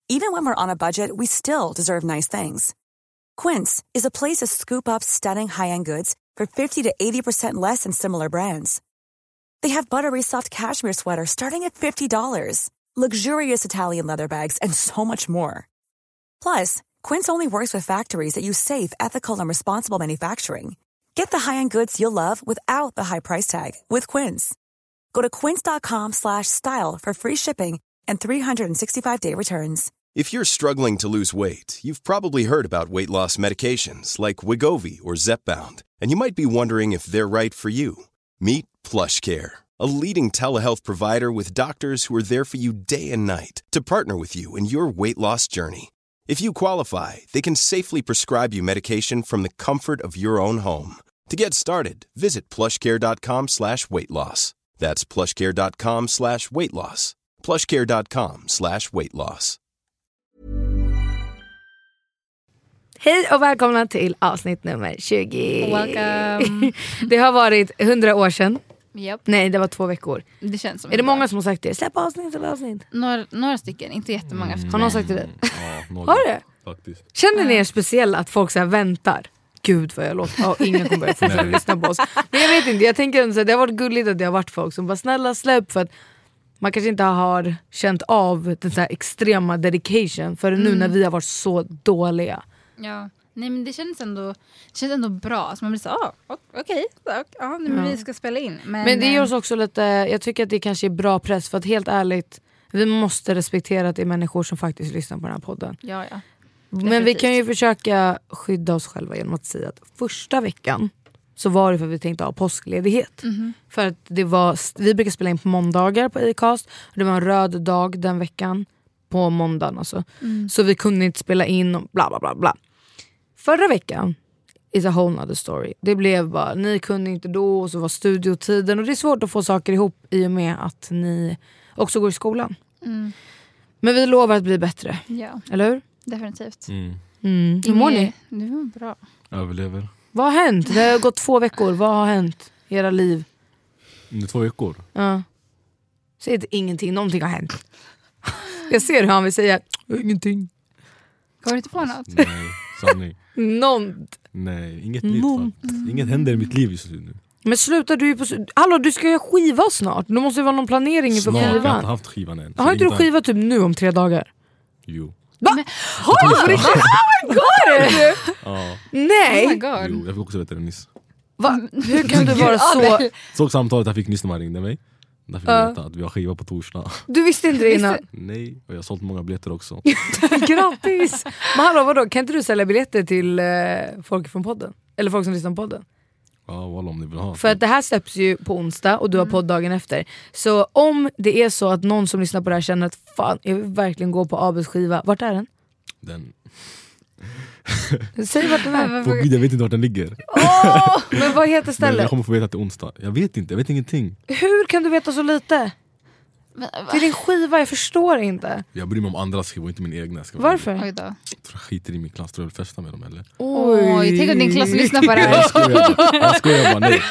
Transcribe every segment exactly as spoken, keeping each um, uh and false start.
Even when we're on a budget, we still deserve nice things. Quince is a place to scoop up stunning high-end goods for fifty to eighty percent less than similar brands. They have buttery soft cashmere sweaters starting at fifty dollars, luxurious Italian leather bags, and so much more. Plus, Quince only works with factories that use safe, ethical, and responsible manufacturing. Get the high-end goods you'll love without the high price tag with Quince. Go to quince.com slash style for free shipping and three sixty-five day returns. If you're struggling to lose weight, you've probably heard about weight loss medications like Wegovy or Zepbound, and you might be wondering if they're right for you. Meet PlushCare, a leading telehealth provider with doctors who are there for you day and night to partner with you in your weight loss journey. If you qualify, they can safely prescribe you medication from the comfort of your own home. To get started, visit plushcare.com slash weight loss. That's plushcare.com slash weight loss. plushcare.com slash weight loss. Hej och välkomna till avsnitt nummer tjugo. Welcome. Det har varit hundra år sedan. Yep. Nej, det var två veckor. Det känns som är det bra. många som har sagt det? Släpp avsnitt, släpp avsnitt. Några, några stycken, inte jättemånga. Mm. Har någon sagt det? Ja, några, har det? Faktiskt. Känner ni er speciell att folk så här väntar? Gud vad jag låter. Oh, ingen kommer börja fortsätta lyssna på oss. Men jag vet inte, jag tänker att det har varit gulligt att det har varit folk som bara snälla släpp, för att man kanske inte har känt av den så här extrema dedication för nu mm. när vi har varit så dåliga. Ja, nej men det känns ändå, det känns ändå bra. Så man blir så, ah, okej, okay, ja, nu ja. vi ska spela in. Men, men det gör oss också lite, jag tycker att det kanske är bra press, för att helt ärligt, vi måste respektera att det är människor som faktiskt lyssnar på den här podden. Ja, ja. Men vi kan ju försöka skydda oss själva genom att säga att första veckan så var det för att vi tänkte ha påskledighet. Mm-hmm. För att det var, vi brukar spela in på måndagar på Acast. Och det var en röd dag den veckan. På måndagen alltså. Mm. Så vi kunde inte spela in och bla bla bla bla. Förra veckan is a whole nother story. Det blev bara, ni kunde inte då, och så var studiotiden. Och det är svårt att få saker ihop i och med att ni också går i skolan. Mm. Men vi lovar att bli bättre. Ja. Eller hur? Definitivt. Mm. Mm. Hur mår ni? Det var bra. Överlever. Vad har hänt? Det har gått två veckor. Vad har hänt i era liv? Under två veckor? Ja. Säg inte ingenting. Någonting har hänt. Jag ser hur han vill säga ingenting. Går du inte på något? Nej, sanning. Något. Nej, inget nytt faktiskt. Inget händer i mitt liv just nu. Men slutar du ju på... Hallå, du ska ju skiva snart. Det måste ju vara någon planering inför skivan. Jag har inte haft skivan än. Har inte du skiva typ nu om tre dagar? Jo. Va? Men, har du? Oh my god! Ja. Nej! Oh my god. Jo, jag fick också veta det nyss. Va? Hur kan du vara så... Såg samtalet jag fick nyss när man ringde mig. Där fick jag veta att vi har skiva på torsdag. Du visste inte det innan? Nej, och jag har sålt många biljetter också. Grattis! Men hallå, vadå? Kan inte du sälja biljetter till eh, folk från podden? Eller folk som lyssnar på podden? Ja, vad om ni vill ha. För att det här släpps ju på onsdag och du har podd dagen efter. Så om det är så att någon som lyssnar på det här känner att fan, jag vill verkligen gå på Abels skiva. Vart är den? Den... Säg vart den är. På gud, jag vet inte vart den ligger. Oh, men vad heter stället? Men jag kommer få veta till onsdag. Jag vet inte, jag vet ingenting. Hur kan du veta så lite? Men, det är din skiva, jag förstår inte. Jag bryr mig om andras skiva, inte min egna. Varför? Oj då. Jag skiter i min klass, tror jag vill festa med dem eller? Oj, Oj tänk att din klass lyssnar på det här. Jag skojar, jag skojar bara, nej.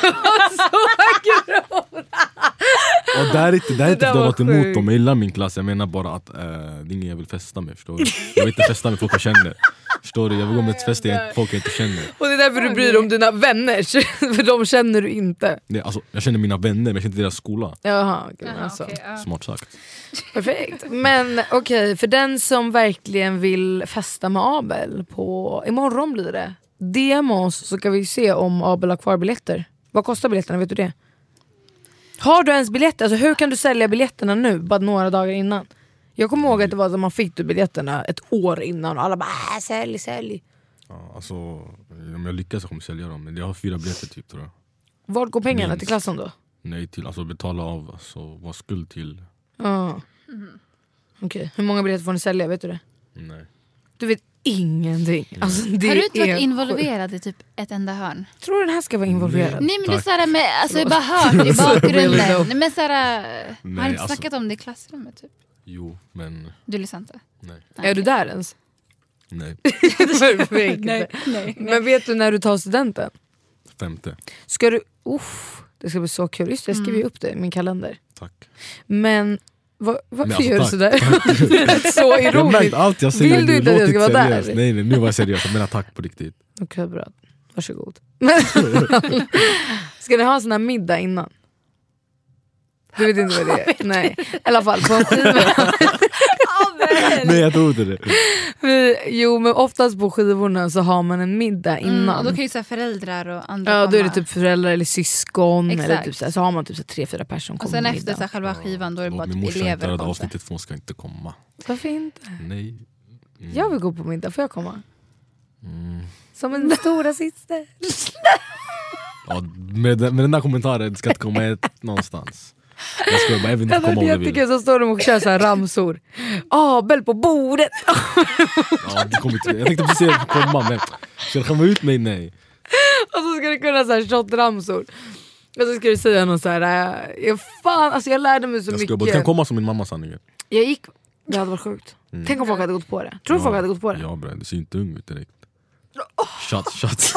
Och där är inte, där är inte något emot dem. Jag gillar min klass, jag menar bara att äh, det är ingen jag vill festa med, förstår du? Jag vill inte festa med folk jag känner. Förstår du? Jag vill gå med ett fest jag folk jag inte känner. Och det är därför du bryr dig om dina vänner. För de känner du inte. Nej, alltså, jag känner mina vänner, men jag känner inte deras skola. Jaha, okay, Aha, alltså. okay, uh. Smart sagt. Perfekt. Men okej, okay, för den som verkligen vill festa med Abel på, imorgon blir det, D M oss så kan vi se om Abel har kvar biljetter. Vad kostar biljetterna, vet du det? Har du ens biljetter? Alltså hur kan du sälja biljetterna nu, bara några dagar innan? Jag kommer ihåg att det var att man fick du biljetterna ett år innan och alla bara äh, sälj, sälj. Ja, alltså, om jag lyckas så kommer jag sälja dem. Men jag har fyra biljetter typ, tror jag. Vart går pengarna? Minst. Till klassen då? Nej, till alltså betala av, alltså vara skuld till. Ja. Mm. Okej, okay. Hur många biljetter får ni sälja, vet du det? Nej. Du vet ingenting. Alltså, det har du inte varit är involverad i typ ett enda hörn? Tror du den här ska vara involverad? Nej, Nej men det är såhär med, alltså jag bara hört i bakgrunden. Nej men såhär, Nej, har du inte alltså, snackat om det i klassrummet typ? Jo, men... Du lyssnar inte? Nej. Nej. Är du där ens? Nej. nej, nej. Men vet du när du tar studenten? Femte. Ska du... Uff, det ska bli så kul. Just det, jag skriver ju upp det i min kalender. Tack. Men Va, varför alltså, gör du tack. sådär? Det är så Jag ironiskt. märkt allt jag säger. Vill du inte att jag ska vara där? Nej, nej, nu var jag seriös. Jag menar tack på riktigt. Okej, okay, bra. Varsågod. Ska ni ha en sån här middag innan? Du vet inte vad det är? Nej. I alla fall på en skiva. Nej, jag tror inte det. Vi, jo, men oftast på skivorna så har man en middag innan. Mm, och då kan ju så här föräldrar och andra Ja, komma. då är det typ föräldrar eller syskon. Exakt. Eller typ så, här, så har man typ så här, tre, fyra personer. Och sen efter så här, själva skivan då är det bara Min typ morsa elever inte och hade kompisar. avsnittet för hon ska inte komma. Varför inte? Nej. Mm. Jag vill gå på middag, får jag komma? Mm. Som en stora syster. Ja, med, med den där kommentaren ska inte komma ett någonstans. Jag ska bara, jag vill inte komma om du vill. Jag så står de och kör så här ramsor. Abel på bordet. Ja, det kommer inte, jag tänkte precis komma, men ska jag komma ut mig? Nej. Och så ska du kunna så här shot-ramsor. Och så ska du säga någon så här. Äh, jag, fan, alltså jag lärde mig så Jag ska mycket. bara, du kan komma som min mamma sanningen. Jag gick, det hade varit sjukt. Mm. Tänk om folk hade gått på det. Tror du Ja, folk hade gått på det? Ja bre, det ser inte ung ut direkt. Shot, shot.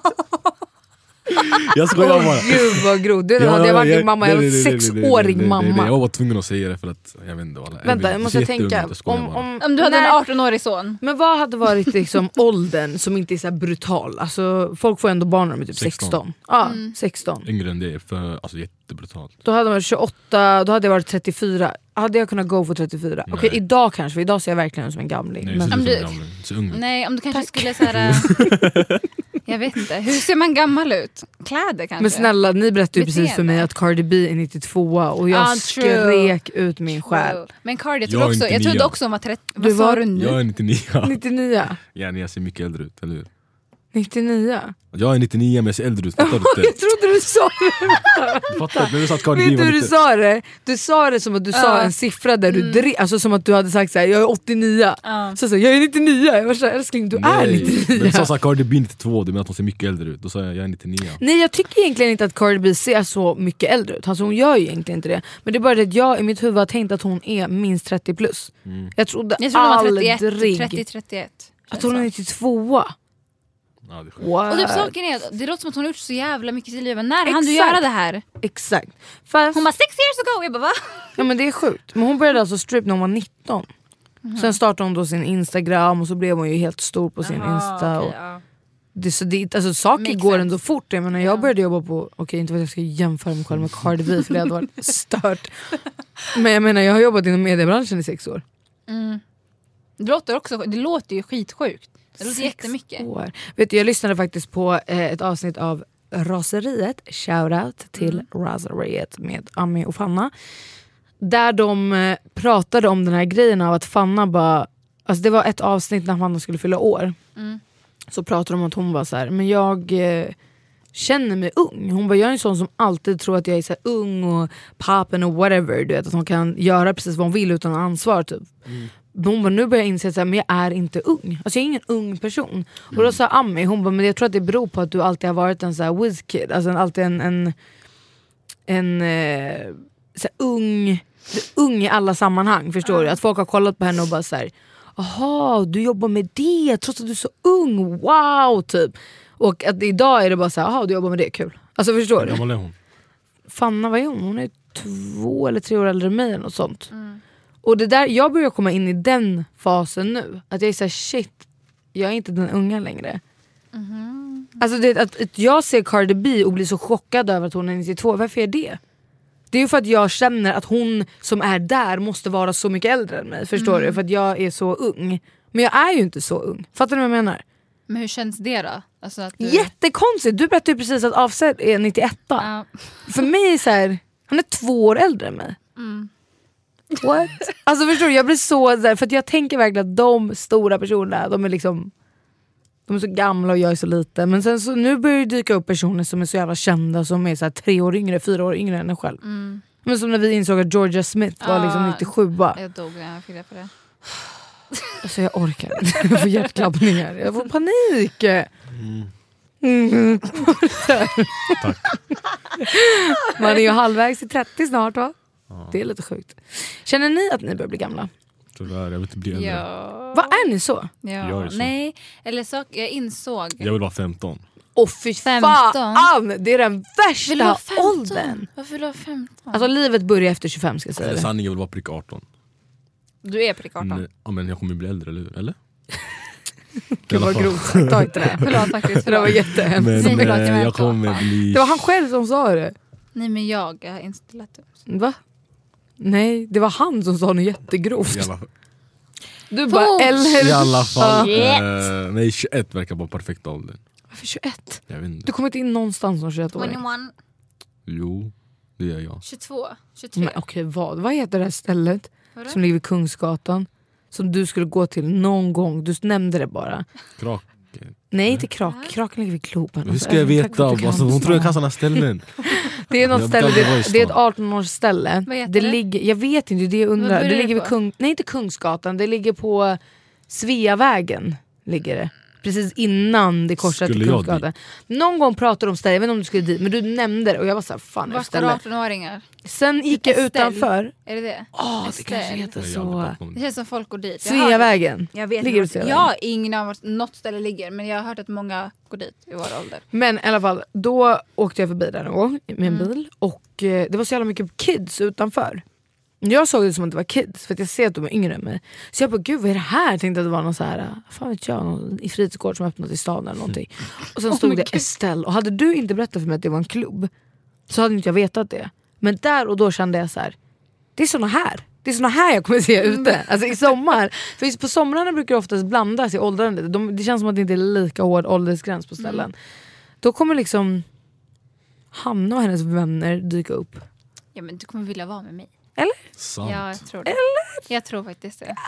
Jag skojar Åh bara. gud vad grov. Du Ja, hade jag ja, varit ja, din mamma. Jag var nej, nej, nej, nej, sexårig nej, nej, nej, mamma. Jag var tvungen att säga det för att jag vet inte. Alla, Vänta, jag jag måste tänka. Om, om, Om du hade när- en arton-årig son. Men vad hade varit liksom åldern som inte är så här brutal? Alltså, folk får ändå barn när de är typ sexton. sexton. Ja, Mm. sexton. Yngre än det är för, alltså, jättebrutalt. Då hade man varit tjugoåtta, då hade jag varit trettiofyra. Hade jag kunnat gå för trettiofyra? Nej. Okej, idag kanske, för idag ser jag verkligen ut som en gamling. Nej, Men, ser Om ut som du- en gamling. Ser ung ut. Nej, om du kanske Tack. skulle så här. äh, jag vet inte, hur ser man gammal ut? Kläder kanske? men snälla, ni berättade ju precis för mig Beteende. att Cardi B är nittiotvå och jag Ah, true. skrek ut min själ. Wow. Men Cardi, jag, Jag trodde är också, jag nittionio. trodde också hon var trettio. Vad Du sa var- du nu? Jag är nittionio. nittionio? Ja, jag ser mycket äldre ut, eller hur? nittionio? Jag är nittionio men jag ser äldre ut, fattar du Jag inte? trodde du sa det. Du fattar inte, när du sa att Cardi B Vet du var hur du lite... sa det? Du sa det som att du sa Ja. en siffra där du Mm. drev, alltså som att du hade sagt så här, jag är åttionio. Ja. Så jag sa, jag är nittionio. Jag var så här, älskling du är Nej, men nittionio. du sa såhär Cardi B nittiotvå, det menar att hon ser mycket äldre ut. Då sa jag, jag är nittionio. Nej, jag tycker egentligen inte att Cardi B ser så mycket äldre ut. Alltså hon gör ju egentligen inte det. Men det är bara det att jag i mitt huvud har tänkt att hon är minst trettio plus. Mm. Jag trodde Jag tror hon var trettioett, aldrig trettio trettioett. att hon är nittiotvå. Ja, det är sjukt. What? Och typ saken är, det låter som att hon har gjort så jävla mycket i sitt liv. När hann du Exakt. göra det här? Exakt. Fast, Hon bara six years ago, jag bara va? ja, men det är sjukt. Men hon började alltså strip när hon var nitton. Sen startade hon då sin Instagram och så blev hon ju helt stor på sin Insta. Och det, så det, alltså, saker Makes går sense. ändå fort. Jag, menar, jag Ja. började jobba på, okej inte för att jag ska jämföra mig själv med Cardi B för det hade varit stört. Men jag menar jag har jobbat inom mediebranschen i sex år. Mm. Det, låter också, det låter ju skitsjukt. Det låter Sex jättemycket. år. Vet du, jag lyssnade faktiskt på eh, ett avsnitt av Raseriet, shoutout till Mm. Raseriet med Ami och Fanna. Där de eh, pratade om den här grejen av att Fanna bara, alltså det var ett avsnitt när Fanna skulle fylla år. Mm. Så pratade de om att hon var så här, men jag eh, känner mig ung. Hon bara, jag är en sån som alltid tror att jag är så här ung och pappen och whatever. Du vet, att hon kan göra precis vad hon vill utan ansvar typ. Mm. Hon bara, nu börjar jag inse att så här, men jag är inte ung. Alltså jag är ingen ung person. Mm. Och då sa Ami, hon bara, men jag tror att det beror på att du alltid har varit en så här whiz kid. Alltså alltid en, en, en eh, så här, ung, ung i alla sammanhang. Förstår du? Att folk har kollat på henne och bara så här, aha, du jobbar med det trots att du är så ung, wow typ. Och att idag är det bara så här, aha, du jobbar med det, kul. Alltså förstår Hur du? gammal är hon? Fanna, vad är hon? Hon är två eller tre år äldre än mig eller något sånt. Mm. Och det där, jag börjar komma in i den fasen nu. Att jag är såhär, shit, jag är inte den unga längre. Mhm. Alltså det, att, att jag ser Cardi B och blir så chockad över att hon är nittiotvå, varför är det? Det är ju för att jag känner att hon som är där måste vara så mycket äldre än mig. Förstår Mm. du? För att jag är så ung. Men jag är ju inte så ung. Fattar du vad jag menar? Men hur känns det då? Alltså att du... Jättekonstigt, du berättade ju precis att Offset är nittioett. Ja. För mig är så här, han är två år äldre än mig. Mm. What? Alltså förstår du, jag blir så där, för att jag tänker verkligen att de stora personerna, de är liksom, de är så gamla och jag är så liten. Men sen så nu börjar det dyka upp personer som är så jävla kända, som är så här tre år yngre, fyra år yngre än en själv. Mm. Men som när vi insåg att Georgia Smith var Ja. liksom nittiosju. Jag dog när jag fick det på det. Alltså jag orkar inte, jag får hjärtklappningar, jag får panik. Mm. Mm. Tack. Man är ju halvvägs till trettio snart va? Ja, Det är lite sjukt. Känner ni att ni börjar bli gamla? tyvärr, jag vill inte bli äldre. Ja. Vad är ni så? Ja. Jag är så. Nej, eller så, jag insåg. Jag vill vara femton. Och fy fan, det är den värsta åldern. Varför vill du ha femton? Alltså livet börjar efter tjugofem ska jag säga. Eller sanningen vill vara prick arton. Du är prick arton. Men, ja, men jag kommer bli äldre, eller hur? Eller? Gud vad grovt sagt, ta inte det. Förlåt faktiskt. Det var jättehemskt. Men förlåt, jag eh, menar jag kommer bli... Det var han själv som sa det. Nej men jag har inte lätt upp. Va? Nej, det var han som sa något jättegrovt. I alla, Du bara, eller? I alla fall. Shit. Eh, nej, tjugoett verkar vara perfekt ålder. Varför tjugoett? Jag vet inte. Du kommer inte in någonstans som tjugoett-åring. tjugoett, Jo, det gör jag. tjugotvå, tjugotre. Men okej, vad? Vad heter det här stället Vadå? som ligger vid Kungsgatan? Som du skulle gå till någon gång. Du nämnde det bara. Krak. Nej, inte Krak. Kraken ligger vid Globen. Hur ska jag veta? Alltså, hon tror jag kan sådana ställen. Det är något Jag ställe, började vara i det, stan. det är ett arton-års ställe. Vad heter Det det? ligger, jag vet inte, det är det jag undrar. Vad Det börjar ligger det vid på? Kung, nej inte Kungsgatan, det ligger på Sveavägen. Ligger det. Precis innan det korsar till Skulle jag Kungsgatan. Någon gång pratade du om stället, jag vet inte om du skulle dit, men du nämnde det och jag var såhär, fan är det Vart står ställe? arton-åringar? Sen gick jag Estelle. utanför. Är det det? Åh, det Estelle. kanske heter Jag har så. aldrig pratat om Det det. känns som folk går dit. Jag har hört- Sveavägen. Jag vet Ligger inte. det Jag har ingen av vart något ställe ligger, men jag har hört att många går dit i vår ålder. Men i alla fall, då åkte jag förbi där någon gång med en bil och eh, det var så jävla mycket kids utanför. Jag såg det som att det var kids för att jag ser att de är yngre än mig. Så jag bara, gud vad är det här? Jag tänkte att det var någon så här, fan vet jag, någon i fritidsgård som öppnat i stan eller någonting. Och sen stod det Estelle. Och hade du inte berättat för mig att det var en klubb så hade inte jag vetat det. Men där och då kände jag så här, det är såna här. Det är såna här jag kommer se ute. Alltså i sommar. För på somrarna brukar det oftast blandas i åldrarna. De, det känns som att det inte är lika hård åldersgräns på ställen. Mm. Då kommer liksom Hanna och hennes vänner dyka upp. Ja men du kommer vilja vara med mig. Eller? Sant. Ja, jag tror det. Eller? Jag tror faktiskt det.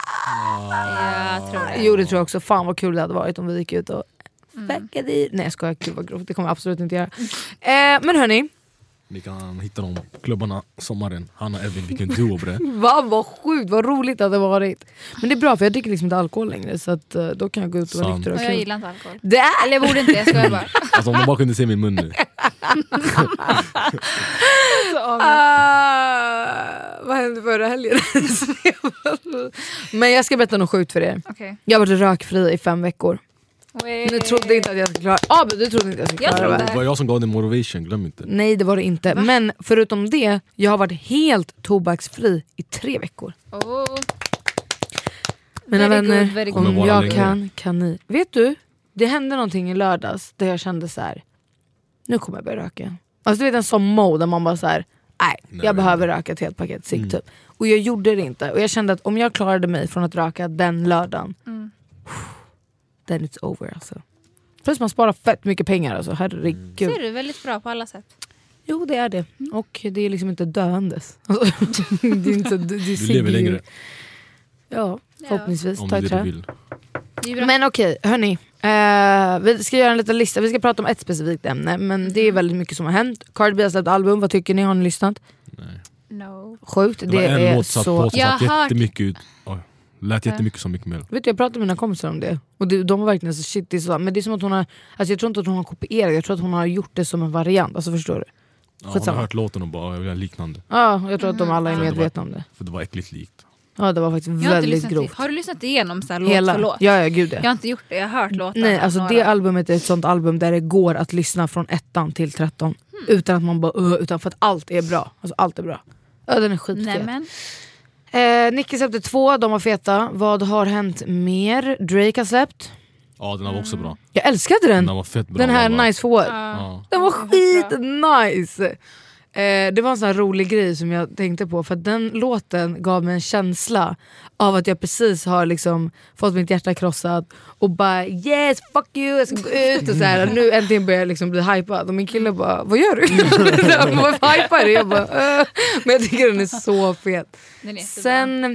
Ja, jag tror det. Jo det tror jag också. Fan vad kul det hade varit om vi gick ut och fuckade i. Nej jag skojar, kul vad grovt. Det kommer jag absolut inte göra. Eh, men hörni. Ni kan hitta de klubbarna sommaren. Hanna och Evin, vilken duo bre. Va, vad sjukt, vad roligt det hade varit. Men det är bra för jag dricker liksom inte alkohol längre. Så att, uh, då kan jag gå ut och vara Sant. nykter och Och jag kul. gillar inte alkohol. Det är... Eller jag borde inte, jag skojar bara. Alltså om de bara kunde se min mun nu. Ah, vad hände förra helgen? Men jag ska berätta något sjukt för er. Okej. Jag har varit rökfri i fem veckor. Okay. Du trodde inte att jag skulle klara ah, men du trodde inte att jag skulle Jag klara trodde. det. Det var jag som gav dig motivation, glöm inte. Nej det var det inte. Va? Men förutom det, jag har varit helt tobaksfri i tre veckor. Oh. Mina Very vänner, good, very good. om Kommer vara jag länge. kan, kan ni. Vet du, det hände någonting i lördags där jag kände så här: nu kommer jag börja röka. Alltså du vet en sån mode där man bara så här: nej, Nej, jag nej, behöver röka ett helt paket cigg Mm. typ. Och jag gjorde det inte. Och jag kände att om jag klarade mig från att röka den lördagen, Mm. then it's over alltså. Plus man sparar fett mycket pengar alltså, herregud. Ser du väldigt bra på alla sätt. Jo det är det. Och det är liksom inte döendes. Alltså, det är inte, det, det Du cigg lever är ju- längre Ja, förhoppningsvis. om Ta det i är det trä. du vill. Det är bra. Men okej, hörni. Eh, vi ska göra en liten lista. Vi ska prata om ett specifikt ämne. Men det är väldigt mycket som har hänt. Cardi B har släppt album. Vad tycker ni? Har ni lyssnat? Nej. No. Sjukt. Det Det, var en är låt satt så... på som Jag satt har hört- jättemycket ut. Oj, lät jättemycket som mycket mer. Vet du, jag pratade med mina kompisar om det. Och det, de var verkligen så shit. Det är så, men det är som att hon har... Alltså jag tror inte att hon har kopierat. Jag tror att hon har gjort det som en variant. Alltså förstår du? Ja, hon Skitsamma. har hört låten och bara, jag vill ha liknande. Ja, jag tror att de alla är Mm. medvetna om det. För det var äckligt likt. Ja, det var faktiskt Jag har inte väldigt lyssnat grovt. till, har du lyssnat igenom så här låt Hela. för låt? Ja, ja, gud Jag ja. har inte gjort det, jag har hört låtarna. Nej, alltså några. det albumet är ett sånt album där det går att lyssna från ettan till tretton. Hmm. Utan att man bara uh, utan för att allt är bra. Alltså allt är bra. Ja, den är skitfet. Nej, men. Eh, Nicki släppte två, de var feta. Vad har hänt mer? Drake har släppt. Ja, den var också bra. Jag älskade den. Den var fett bra. Den här var- Nice for What. Ja. Den var Den var fett skit nice. Eh, det var en sån här rolig grej som jag tänkte på. För att den låten gav mig en känsla av att jag precis har liksom fått mitt hjärta krossat. Och bara yes fuck you, jag ska gå ut. Och så här, och nu äntligen börjar jag liksom bli hypad. Och min kille bara, vad gör du? Vad hypar du? Jag bara, äh. Men jag tycker den är så fet. Den är jättebra. Sen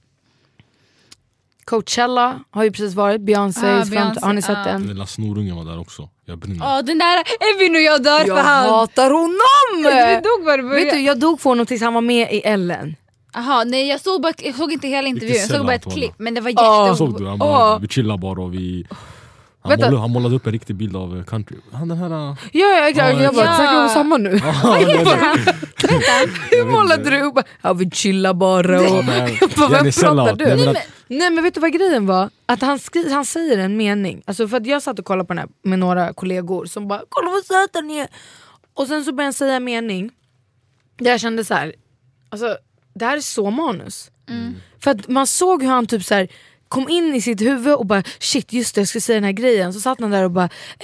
Coachella har ju precis varit. Beyoncés Ah, fram- Beyoncé, har ni sett ah. den? Den lilla snorungen var där också. Jag brinner. Ja, den där Evin och jag dör Jag för han. hatar honom! Vi dog bara i början. Vet du, jag dog för honom tills han var med i Ellen. Aha, nej jag såg, bara, jag såg inte hela intervjun, jag såg bara ett sällan klipp. Men det var Ja. jätte... Såg du? Han Åh. bara, vi chillar bara och vi Han målade, han målade upp en riktig bild av country. Han den här... Ja, ja exakt. Ja, jag bara, ja. försöker du samma nu? Hur målade du upp? Ja, vi chillar bara. Och... Nej, jag bara, vem pratar du? Nej, men att, Nej men vet du vad grejen var? Att han, skri- han säger en mening. Alltså för att jag satt och kollade på den här med några kollegor som bara, kolla vad söt han är. Och sen så började han säga en mening där jag kände så här, alltså det här är så manus. Mm. För att man såg hur han typ så här kom in i sitt huvud och bara shit just det, jag skulle säga den här grejen. Så satt han där och bara eh,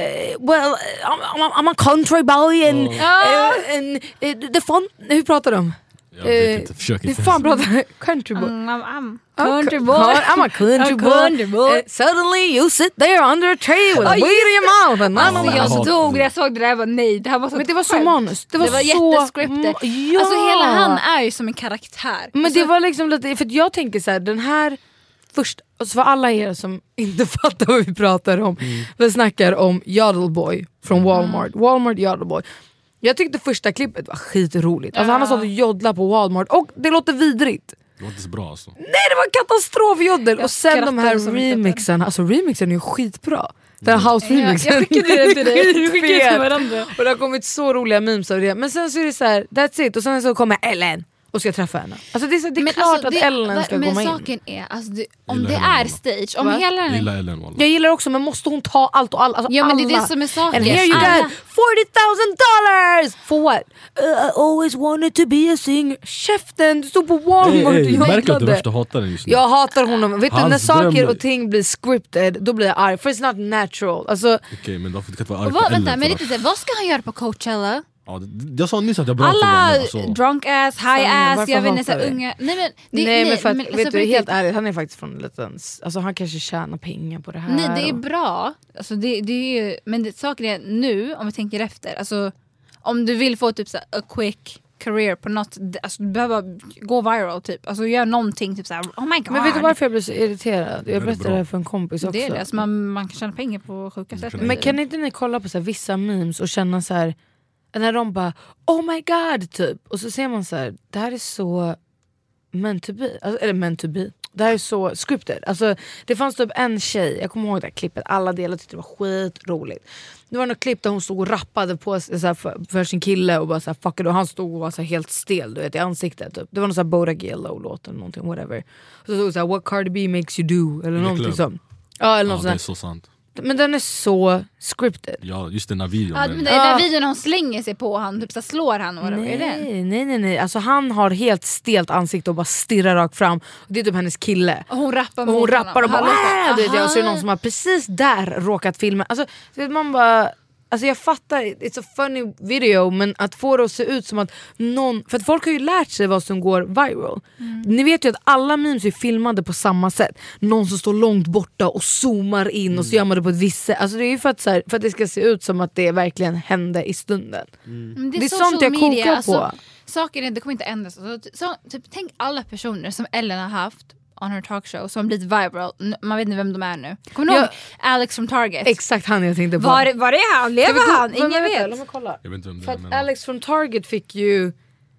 well I'm, I'm a country boy and, oh. uh, and uh, the fun, hur pratar de? jag vet inte, försök inte. Hur fan pratar country boy? Mm, I'm, I'm country boy. I'm a country boy. Country boy. Uh, suddenly you sit there under a tree with a weed in your mouth. And alltså, jag stod och jag såg det där och bara nej. Det här var så men det var så manus. Det var, det var så jättescriptet. Ja. Alltså hela han är ju som en karaktär. Men alltså, det var liksom lite, för jag tänker så här, den här först, alltså för alla er som inte fattar vad vi pratar om. Mm. Vi snackar om Yodelboy från Walmart. Mm. Walmart Yodelboy. Jag tyckte första klippet var skitroligt. Alltså ja. Han har stått och joddlat på Walmart och det låter vidrigt. Det var inte så bra alltså. Nej, det var katastrofjoddel. Och sen de här remixen, alltså remixen är ju skitbra. Den här house remixen. Jag skickade det till dig. Du skickade till varandra. Och det har kommit så roliga memes av det. Men sen så är det så här, that's it. Och sen så kommer Ellen och ska träffa henne. Alltså det är, så, det är klart alltså, att det, Ellen ska men komma in. Men saken är, alltså, det, om det är stage, om Va? hela jag gillar Ellen Wallah. Jag gillar också, men måste hon ta allt och all, alltså ja, men alla. det är det som är saken. And here you alla. got forty thousand dollars! For what? Uh, I always wanted to be a singer. Käften, du stod på Walmart hey, hey, och märker att du jobbade. värsta hatar den just nu. Jag hatar honom. Vet du, när Hans saker dröm- och ting blir scripted, då blir jag arg. For it's not natural. Alltså, Okej, okay, men då får du inte vara arg och på vad, Ellen. vänta, men för lite, vad ska han göra på Coachella? Ja, det, jag sa nyss att jag brann alla för alltså. drunk ass, high ass, jag vet inte, så unga. Nej men, det, nej, men för att, men, vet alltså, du, helt ärligt, han är faktiskt från en liten, alltså han kanske tjänar pengar på det här. Nej, det är och... bra. Alltså, det, det är ju, men det, saken är nu, om vi tänker efter, alltså, om du vill få typ så här, a quick career på något, alltså, du behöver gå viral typ, alltså gör någonting typ så här, oh my god. Men vet du varför jag blir så irriterad? Jag det berättade det här för en kompis också. Det är det, alltså, man, man kan tjäna pengar på sjuka sätt. Men kan inte ni kolla på så här, vissa memes och känna så här, när de bara oh my god typ, och så ser man så här, det här är så meant to be, alltså, eller meant to be, det här är så scripted. Alltså, det fanns typ en tjej, jag kommer ihåg det här klippet, alla delade tyckte det var skitroligt. Det var något klipp där hon stod och rappade på, så här, för, för sin kille och bara så här, fuck it, och han stod och var så här, helt stel du vet, i ansiktet typ. Det var någon så här Bodak Yellow-låt eller någonting, whatever. Och så stod det så här, what Cardi B makes you do eller någonting sånt. Ja, eller något ja, det är sånt. så sant. Men den är så scripted. Ja, just den här videon. Ja, men det är den videon hon slänger sig på han, typ så slår han och Nej, är det? nej, nej, nej. Alltså han har helt stelt ansikte och bara stirrar rakt fram. Det är typ hennes kille. Och hon rappar och hon mot rappar och bara honom. äh, det, det, och så är det någon som har precis där råkat filma. Alltså, så vet man bara... Alltså jag fattar, it's a funny video, men att få det att se ut som att någon... För att folk har ju lärt sig vad som går viral. Mm. Ni vet ju att alla memes är filmade på samma sätt. Någon som står långt borta och zoomar in mm. och så gör man det på ett visst sätt. Alltså det är ju för att, så här, för att det ska se ut som att det verkligen hände i stunden. Mm. Det är, det är sånt jag media, kokar alltså, på. Saker är, det kommer inte ändras. Alltså, så, typ, tänk alla personer som Ellen har haft on her talkshow som har blivit viral. Man vet inte vem de är nu. Kommer du ihåg Alex from Target? Exakt han jag tänkte på. Var, var är han? Lever han? Ingen men, vet. Låt mig kolla. Jag vet inte vem det För är, att men... Alex from Target fick ju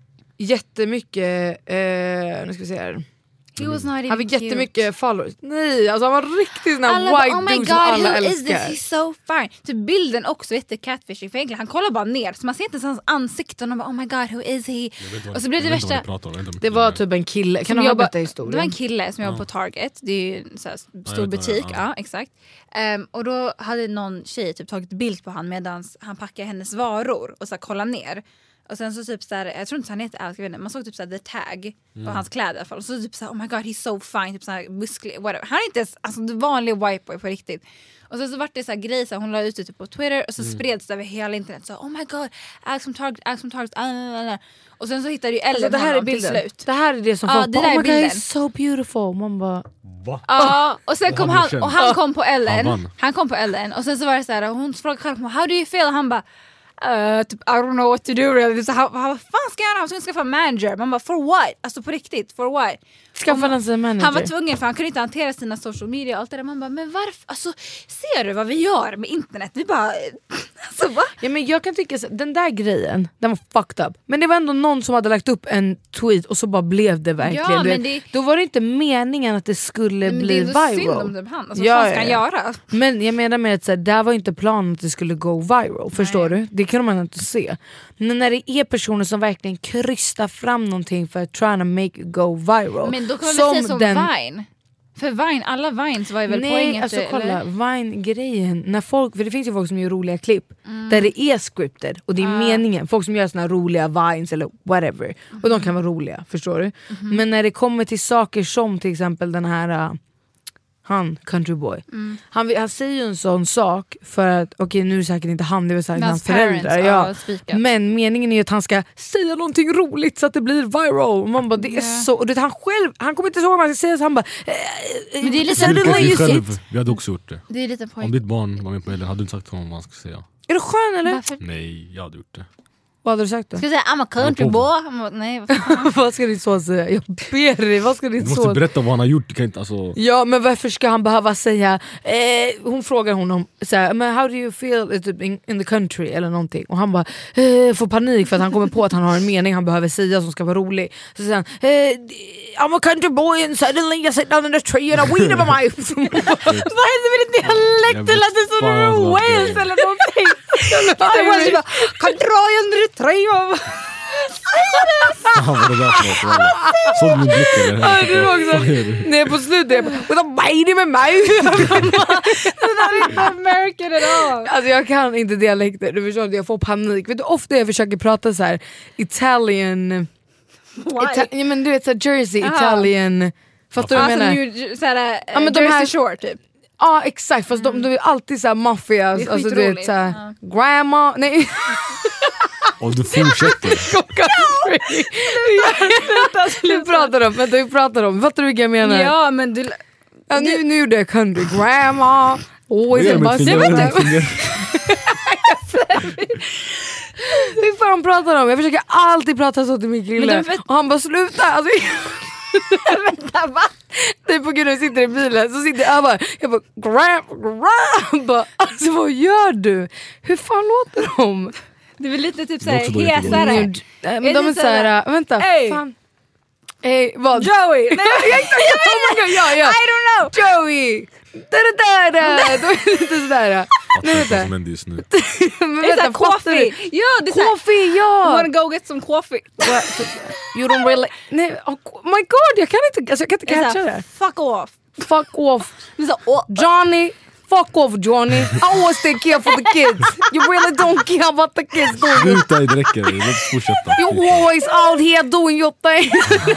jättemycket, eh, nu ska vi se här. He was not even Han fick cute. jättemycket followers. Nej, alltså han var riktigt sån här alla, white oh my dude god, som alla who älskar. is this? He's so fine. Typ bilden också heter catfishing. För egentligen, han kollar bara ner så man ser inte ens hans ansikte. Och man bara, oh my god, who is he? Och så blev det värsta. Det var typ en kille. Kan du ha berättat historien? Det var en kille som jobbade på Target. Det är ju en så här stor ja, butik. ja. Ja, exakt. Um, och då hade någon tjej typ tagit bild på han medan han packade hennes varor och så här, kolla ner. Och sen så typ såhär, jag tror inte han heter Alex, jag vet inte, man såg typ såhär the tag på mm. hans kläder i alla fall. Och så typ såhär, oh my god, he's so fine, typ såhär musklig, whatever. Han är inte ens, alltså det vanliga white boy på riktigt. Och sen så var det såhär grej, så hon la ut det typ på Twitter och så mm. spreds det över hela internet. Så oh my god, Alex from Target, Alex from Target, ah, och sen så hittade ju Ellen alltså, det här är bilden. Till slut. Det här är det som folk ja, bara, oh my god, bilden. he's so beautiful. Man bara... Va? Ja, och sen kom han, och han kom på Ellen. Han, han kom på Ellen och sen så var det såhär, hon frågade själv, how do you feel? Och han bara, Uh, typ, I don't know what to do really. Så han, han, vad fan ska jag göra? Han ska skaffa en manager. Man bara, for what? Alltså på riktigt, for what? Skaffa en sig manager. Han var tvungen för han kunde inte hantera sina social media och allt det där. Man bara, men varför? Alltså, ser du vad vi gör med internet? Vi bara, Alltså, va? Ja, men jag kan tycka så, den där grejen, den var fucked up. Men det var ändå någon som hade lagt upp en tweet och så bara blev det verkligen. Ja, det, men det... Då var det inte meningen att det skulle men bli det är viral. synd om han. Alltså, ja, vad fan ska han ja. göra? Men jag menar med att så här, där var inte planen att det skulle go viral. Nej. Förstår du? Det kan man inte se. Men när det är personer som verkligen krystar fram någonting för att try to make it go viral. Men då kan man som väl säga som den... Vine. För Vine, alla Vines var ju väl Nej, poängen. alltså eller? kolla, Vine-grejen, när folk, för det finns ju folk som gör roliga klipp mm. där det är scripted och det är ah. meningen, folk som gör såna roliga Vines eller whatever, mm. och de kan vara roliga, förstår du? Mm. Men när det kommer till saker som till exempel den här uh, han, Country Boy, mm. han, han säger ju en sån sak för att, okej okay, nu är det säkert inte han, det är säkert hans föräldrar, ja. Men meningen är att han ska säga någonting roligt så att det blir viral. Och man bara, det är yeah. så, och det, han själv, han kommer inte ihåg vad man ska säga, så han bara eh, men det är lite vi, själv, vi hade också gjort det, det är lite poäng. Om ditt barn var med på Ellen hade du inte sagt till honom vad han ska säga. Är du skön eller? Varför? Nej, jag hade gjort det. Vad hade du sagt då? Ska jag säga I'm a country boy? Nej, vad, vad ska din son säga? Jag ber dig, vad ska din son... Du måste son... berätta vad han har gjort, kan inte, alltså... Ja, men varför ska han behöva säga eh, hon frågar honom såhär, men how do you feel in, in the country eller någonting, och han bara eh, får panik för att han kommer på att han har en mening han behöver säga som ska vara rolig. Så säger han eh, I'm a country boy and suddenly I sit down in a tree and I weed over my... Vad händer med ditt dialekt? Eller att det står i Wales eller någonting? Jag kan dra under ett träd. Fan vad det där för något. Såg min blick eller? Ja, det var också. Nej, på slutet. Och de bajde med mig. Det där är inte American at all. Alltså jag kan inte dialekter. Du förstår, jag får panik. Vet du, ofta jag försöker prata så här Italian... Ita- ja, men du vet så här, Jersey, Aha. Italian... Fattar du vad jag menar? New, såhär, ja, men de Jersey här, Shore typ. Ja, exakt, fast mm. de, de är alltid såhär maffia. Det är alltså, du vet, såhär, ja. Grandma, nej. Och du fortsätter. Vi pratar om, vänta, vi pratar om, fattar du vilka jag menar? Ja, men du... Ja, nu, nu gjorde jag country, grandma. Åh, jag bara, jag vet inte. Hur fan han pratar om? Jag försöker alltid prata så till min kille. Vet... Och han bara, sluta. Alltså, vänta, va? Det är på grund av att jag sitter i bilen. Så sitter jag bara, jag bara, grab, grab. Alltså vad gör du? Hur fan låter de? Det är väl lite typ såhär hesare. Men de är såhär, vänta, hey. fan. Hey, vad? Joey! Nej, oh my God, ja, ja. I don't know! Joey! Da-da-da-da! De är lite sådär. Nej, vänta. Som händer just nu. Men det är såhär coffee! Ja, det är såhär. Coffee, ja! I wanna go get some coffee. You don't really... Nej, oh my God, jag kan inte, alltså, jag kan inte catcha det. Fuck off! Fuck off. Johnny, fuck off Johnny. I always take care for the kids. You really don't care about the kids, do you? Sluta, det räcker. Låt oss fortsätta. You always out here doing your thing.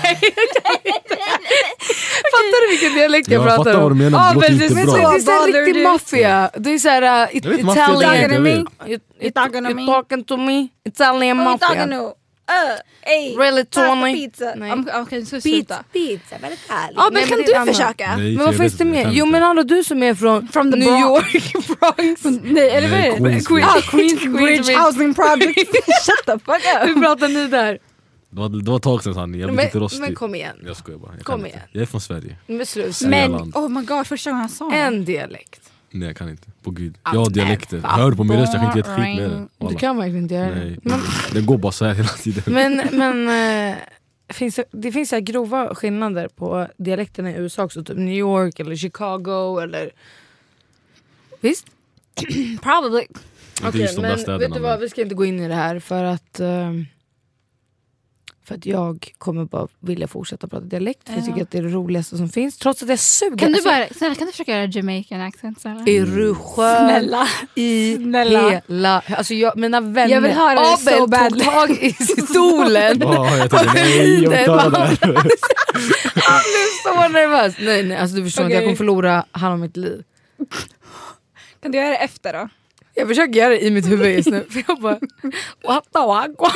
Fattar du vilken dialekt jag, jag pratar om? Vad du menar, ah, det men det, det, det, det, det är riktigt maffia. Det är såhär uh, it, Italian. Italian. You're talking to me. Italian mafia. Uh, ey, really Tony. Pizza. Nej. I'm, okay, så pizza. Pizza, väldigt härligt. Ja, men kan du Anna försöka? Nej, men vad finns det mer? Jo, men Anna, du som är från From the New Bronx. York, Bronx. Nej, eller vad är det? Queens, Queens, ah, Queensbridge Housing Project. Shut the fuck up. Hur pratar ni där? Det var, det var ett tag sedan, Sanni. Jag blir inte rostig. Men kom igen. Jag skojar bara. Jag kom igen. Inte. Jag är från Sverige. Men sluta. Men, oh my God, första gången han sa en dialekt. Nej, jag kan inte. På Gud. Jag har dialekter. Jag hör på min röst, jag kan inte ge ett skit med det. Du kan verkligen inte göra det. Nej, men, det går bara så här hela tiden. Men, men äh, finns det, det finns så här grova skillnader på dialekterna i U S A också. Typ New York eller Chicago eller... Visst? Probably. Okej, okay, men vet du vad? Vi ska inte gå in i det här för att... Um, För att jag kommer bara vilja fortsätta prata dialekt. För ja. Jag tycker att det är det roligaste som finns. Trots att jag suger. Kan du bara, snälla, kan du försöka göra Jamaican accent? Mm. Är du skön? Snälla. I snälla. Hela... Alltså jag, mina vänner. Jag vill höra det Abel så bad. tog tag i stolen. Oh, jag tänkte, nej, jag tar det där. Han blev så nervös. Nej, nej, alltså du förstår okay. att jag kommer förlora han och mitt liv. Kan du göra det efter då? Jag försöker göra det i mitt huvud just nu. För jag bara, what the wagwan?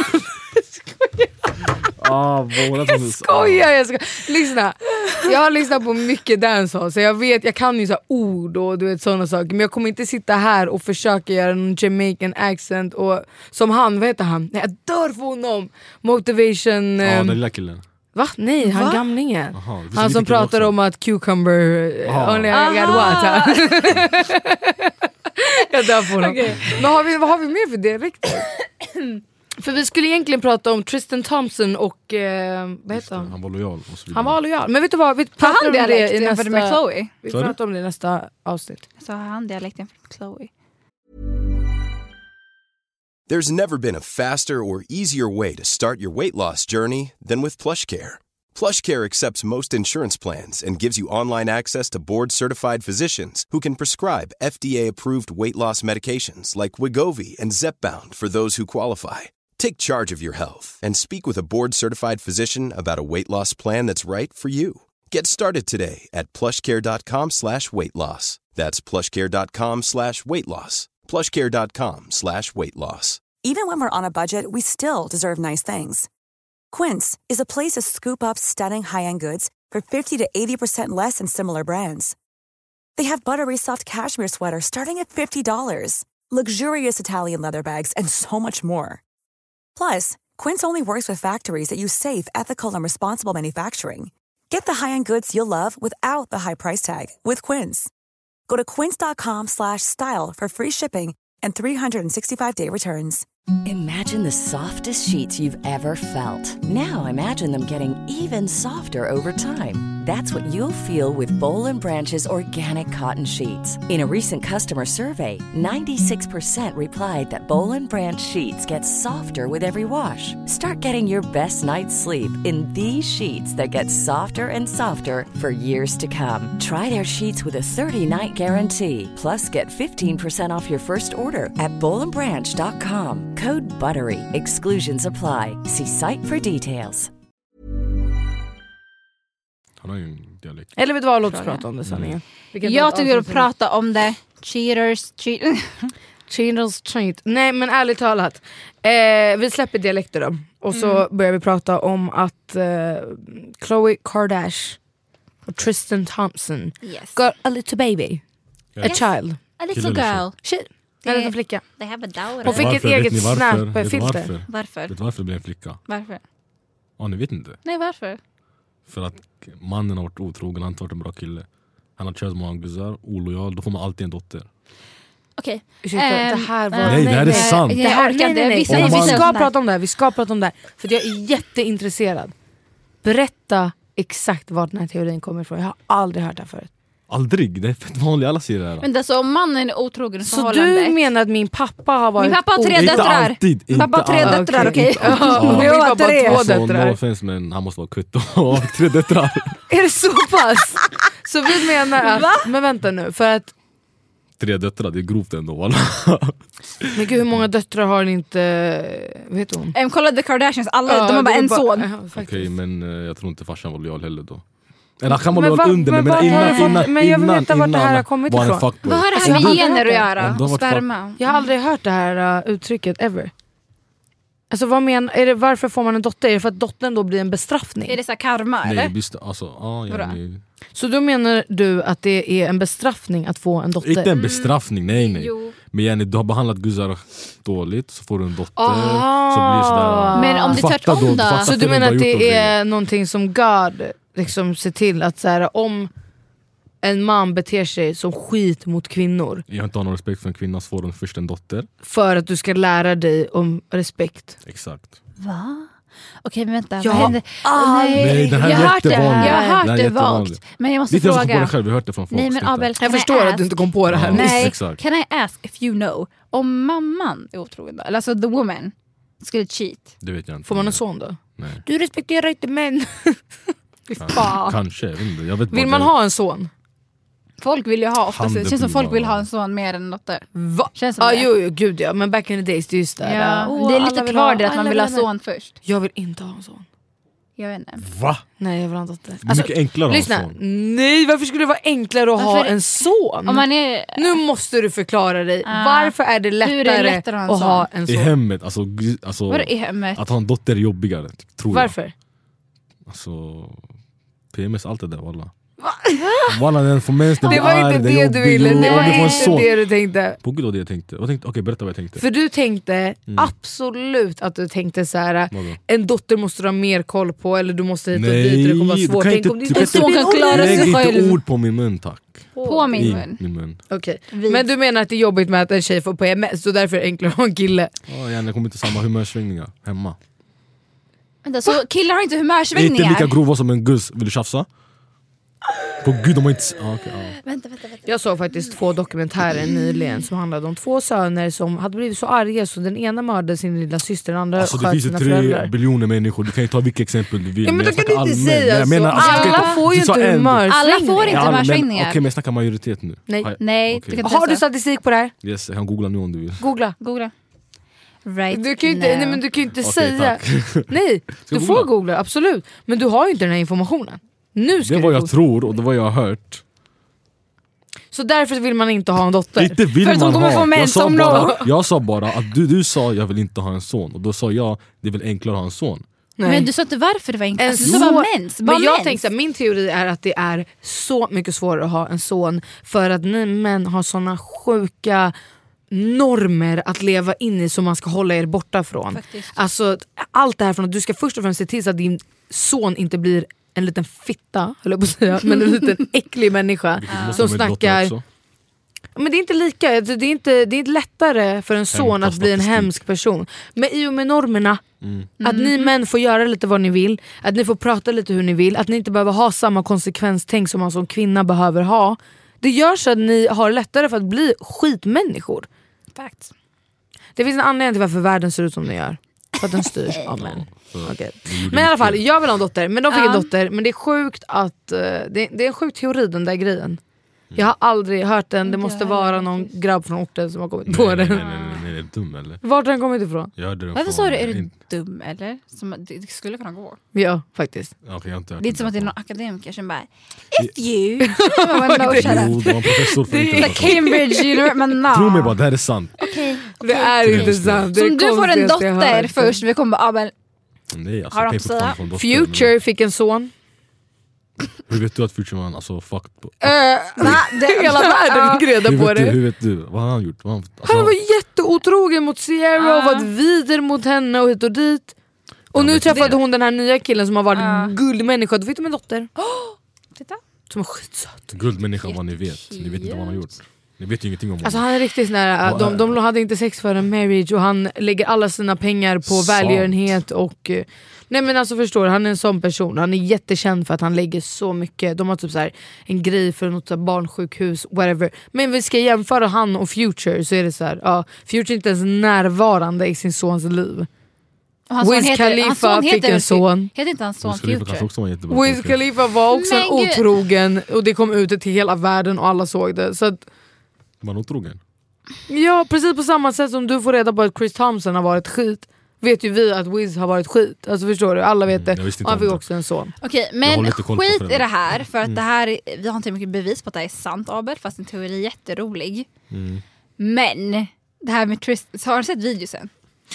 Ah, jag skojar, jag skojar. Lyssna, jag har lyssnat på mycket dancehall, så jag vet, jag kan ju så här ord och du vet sådana saker, men jag kommer inte sitta här och försöka göra en Jamaican accent och som han, vad heter han? Nej, jag dör för honom. Motivation. Ja, ah, um, den lilla killen. Va? Nej, han gamlingen. Aha, han som pratar om att cucumber Aha. only I got water. Jag dör på honom. Okay. Men har vi, vad har vi mer för dialekter? För vi skulle egentligen prata om Tristan Thompson och eh, vad heter han? Han var lojal. Han var lojal. Men vet du vad? Vi pratar om det i nästa, med Chloe. Vi pratar om det i nästa avsnitt. Så har han dialekten för Chloe. There's never been a faster or easier way to start your weight loss journey than with PlushCare. PlushCare accepts most insurance plans and gives you online access to board-certified physicians who can prescribe F D A-approved weight loss medications like Wegovy and Zepbound for those who qualify. Take charge of your health and speak with a board-certified physician about a weight loss plan that's right for you. Get started today at plushcare.com slash weight loss. That's plushcare.com slash weight loss. plushcare.com slash weight loss. Even when we're on a budget, we still deserve nice things. Quince is a place to scoop up stunning high-end goods for fifty to eighty percent less than similar brands. They have buttery soft cashmere sweaters starting at fifty dollars, luxurious Italian leather bags, and so much more. Plus, Quince only works with factories that use safe, ethical, and responsible manufacturing. Get the high-end goods you'll love without the high price tag with Quince. Go to quince.com slash style for free shipping and three sixty-five day returns. Imagine the softest sheets you've ever felt. Now imagine them getting even softer over time. That's what you'll feel with Boll and Branch's organic cotton sheets. In a recent customer survey, ninety-six percent replied that Boll and Branch sheets get softer with every wash. Start getting your best night's sleep in these sheets that get softer and softer for years to come. Try their sheets with a thirty-night guarantee. Plus, get fifteen percent off your first order at boll and branch dot com. Code BUTTERY. Exclusions apply. See site for details. Han har ju en dialekt. Eller vet du vad, låt oss prata om det sanningen. Mm. Jag tycker att prata om det. Cheaters, cheat. Cheaters, cheat. Nej, men ärligt talat. Eh, vi släpper dialekter då. Och så mm. börjar vi prata om att eh, Khloe Kardashian och Tristan Thompson yes. got a little baby. Yes. A child. A little girl. Tjej. En liten flicka. They have a daughter. Hon fick varför? ett eget Snap-filter. varför? Varför? Vet du varför det blev en flicka? Varför? Ja, ni vet inte. Nej, varför? För att mannen har varit otrogen, han har inte varit en bra kille. Han har kört många guzzar, olojal, då får man alltid en dotter. Okej. Ursäkta, det här var... Nej, det här är sant. Det här, nej, nej, nej. nej. Man... Vi ska prata om det här, vi ska prata om det här. För jag är jätteintresserad. Berätta exakt var den här teorin kommer ifrån. Jag har aldrig hört det här förut. Aldrig, det är fett vanligt, alla säger det här. Men alltså, om mannen är otrogen så förhållandet. Du menar att min pappa har varit... Min pappa har tre inte döttrar. Alltid, inte pappa har tre alltid. döttrar, okej? Okay. Okay. Ja, min pappa har två alltså, döttrar. No offense, men han måste vara kutt och ha tre döttrar. Är det så pass? Så vi menar att... Va? Men vänta nu, för att... Tre döttrar, det är grovt ändå. Men gud, hur många döttrar har ni inte... Vet hon? Um, kolla The Kardashians, alla, ja, de har bara en bara, son. Ja, okej, okay, men uh, jag tror inte farsan var lojal heller då. Eller kan man men, va, under, men, men innan, innan, innan, men jag vill veta innan, vart det här har kommit ifrån. Vad har det här med gener att göra? Sperma. Jag har aldrig hört det här uh, uttrycket ever. Alltså vad men, är det, varför får man en dotter? Är det för att dottern då blir en bestraffning? Är det så här karma? Nej, eller? Best, alltså, ah, ja, nej. Så då menar du att det är en bestraffning att få en dotter? Inte en bestraffning, nej nej. Mm, men Jenny, du har behandlat guzzar dåligt, så får du en dotter. Ah. Så blir det sådär, men om det är tvärtom då? då så du menar att det är någonting som God liksom ser till att så här, om en man beter sig som skit mot kvinnor. Jag har inte någon respekt för en kvinna, så får hon först en dotter. För att du ska lära dig om respekt. Exakt. Va? Okej, men vänta. Ja. Vad händer? Ah, nej, nej, det här jag är har hört det, jag har hört det, det vagt. Men jag måste lite fråga. Lite på det själv, vi har hört det från folk. Nej, men Abel, jag förstår I att du inte kom på det här. Ja, nej, exakt. Can I ask if you know, om mamman är otrogen då? Eller alltså the woman skulle cheat. Det vet jag inte. Får man en son då? Nej. Du respekterar inte män. Fan. Kanske, jag vet inte. Jag vet vill man det. Ha en son? Folk vill ju ha oftast, det känns som folk vill ha en son mer än en dotter. Va? Känns som ah, det. Jo, jo, gud ja, men back in the days det är just där. Ja. Oh, det är lite kvar där att man vill ha son först. Jag vill inte ha en son. Jag vet inte. Va? Nej, jag vill ha en dotter. Alltså, mycket enklare att lyssna, ha en son. Nej, varför skulle det vara enklare att varför ha en son? Om man är... Nu måste du förklara dig. Ah. Varför är det lättare, är det lättare att, ha, att ha en son? I hemmet, alltså, alltså Vadå i hemmet? att ha en dotter är jobbigare, tror varför? jag. Alltså P M S, allt det där, alla. Walla, den får mens, den Det blir var arg, inte den det är du jobbig, ville, jo, det och var du får en inte son. det du tänkte. På gud vad det jag tänkte. Vad tänkte Okej, berätta vad jag tänkte. För du tänkte Mm. absolut att du tänkte så här: Vadå? en dotter måste du ha mer koll på, eller du måste hit och Nej, dit, det kommer vara du svårt. kan Tänk inte- om du din kan dotter inte- blir kan klara ålder. sig Lägg själv. inte ord på min mun, tack. På min I mun. min mun. Okej. Vid. Men du menar att det är jobbigt med att en tjej får P M S, så därför är det enklare att ha en kille? Oh, jag kommer inte samma humörsvängningar hemma. Vänta, så killar har inte Jag är inte humörsvängningar? lika grova som en gus. Vill du tjafsa? På gud, de har inte... Ah, okay, ah. Vänta, vänta, vänta. Jag såg faktiskt två dokumentärer nyligen som handlade om två söner som hade blivit så arga så den ena mördade sin lilla syster, den andra Alltså, det sköt finns ju sina tre föräldrar. biljoner människor. Du kan ju ta vilket exempel du vill. Ja, men jag då kan snackar du inte allmänt. säga Men jag menar, så. alltså, du kan Alla får ju du sa inte en- humörsvängningar. Alla får inte Ja, men- humörsvängningar. Okej, men jag snackar majoritet nu. Nej. Har- Nej, okej. du kan inte Har du testa. statistik på det här? Yes, jag kan googla nu om du vill. Googla. Googla. Right Du kan ju inte, now. nej, men du kan ju inte Okej, säga... tack. Nej, du jag får googla? googla, absolut. Men du har ju inte den här informationen. Nu ska Det är du vad jag googla. tror och det är vad jag har hört. Så därför vill man inte ha en dotter. Inte vill För att hon man kommer ha. få mens jag, sa om bara, någon. jag sa bara att du, du sa jag vill inte ha en son. Och då sa jag det är väl enklare att ha en son. Nej. Men du sa inte varför det var enkelt. En Alltså, du sa son- bara mens. Bara Men jag mens. tänkte, min teori är att det är så mycket svårare att ha en son för att ni män har såna sjuka normer att leva in i som man ska hålla er borta från. Faktiskt. Alltså allt det här från att du ska först och främst se till så att din son inte blir en liten fitta, höll jag på att säga, men en liten äcklig människa Vilket du måste som ha med dotter snackar. också. Men det är inte lika, det är inte, det är inte lättare för en son Hämta att bli en statistik. hemsk person. Men i och med normerna, Mm. att ni män får göra lite vad ni vill, att ni får prata lite hur ni vill, att ni inte behöver ha samma konsekvenstänk som man som kvinna behöver ha. Det gör så att ni har lättare för att bli skitmänniskor. Facts. Det finns en anledning till varför världen ser ut som den gör. För att den styrs av män. Så Okej. det gjorde Men i alla mitt fall, fel. jag vill ha en dotter. Men de fick Ja. en dotter. Men det är sjukt att uh, det, det är en sjuk teori den där grejen. Jag har aldrig hört den. Det Inte måste jag heller, vara någon faktiskt. grabb från orten som har kommit Nej, på nej, nej, den. nej, nej, nej, nej, är du dum eller? Vart har den kommit ifrån? Jag hörde den Varför från- sa du, är du in- dum eller? Som, att det, det skulle kunna gå. Ja, faktiskt. Okej, jag har inte hört Det är inte som den att det är från- någon akademiker som bara If you... Jag bara, no, shut Jo, up. det var en professor från Det är internet. Cambridge University, men no. Tro mig bara, det här är sant. Okej. Det är Okej. inte sant. Det är Så om det du får en konstigaste jag har dotter hört. först, vi kommer bara, ah, men, Nej, alltså, Har jag de kan fortfarande säga? få en dotter, Future fick en son. men- Hur vet du att Future man alltså fucked på? Uh, det- hela världen fick reda Hur på vet, du, det. hur vet du? Vad har han gjort? Vad har han, alltså, Han var jätteotrogen mot Sierra och Ja. varit vidare mot henne och hit och dit. Och Ja, nu men- träffade hon den här nya killen som har varit Ja. guldmänniska. Då fick de en dotter titta. som är skitsöt. guldmänniska vad ni vet. Ni vet inte vad han har gjort. Ni vet ju ingenting om honom. Alltså han är riktigt nära. Vad De, är- de hade inte sex för en marriage och han lägger alla sina pengar på Sant. välgörenhet och eh, nej men alltså förstår du, han är en sån person. Han är jättekänd för att han lägger så mycket. De har typ så här en grej för något så här barnsjukhus, whatever. Men vi ska jämföra han och Future så är det så här, ja, Future är inte ens närvarande i sin sons liv. Och hans son Wiz heter- Khalifa hans son fick heter- en son. Heter inte hans son Wiz Khalifa kanske Future? också var en jättebra Wiz pojke. Khalifa var också Men en gud. otrogen och det kom ut till hela världen och alla såg det. Så att, Var han otrogen? ja, precis på samma sätt som du får reda på att Chris Thompson har varit skit, vet ju vi att Wiz har varit skit. Alltså förstår du, alla vet Mm, jag det. visste Och inte han om fick det. också en son. Okej, Jag men håller lite koll på skit i föräldrar. det här för att det här, är- vi har inte mycket bevis på att det är sant, Abel, fast en teori är jätterolig. Mm. Men det här med Tristan, har du sett videosen?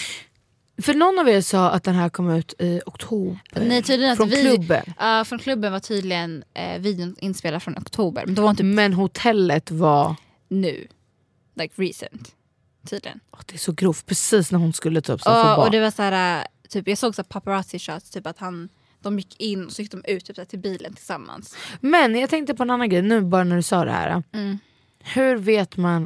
För någon av er sa att den här kom ut i oktober. Nej, tydligen att Från vi- klubben. Uh, från klubben var tydligen uh, videon inspelad från oktober, men då var inte Men hotellet var... nu. Like recent. Tydligen. Åh, det är så grovt, precis när hon skulle typ så få Och, barn. och det var så här, uh, typ, jag såg så här paparazzi shots, typ att han, de gick in och så gick de ut typ, så här, till bilen tillsammans. Men jag tänkte på en annan grej nu bara när du sa det här. Mm. Hur vet man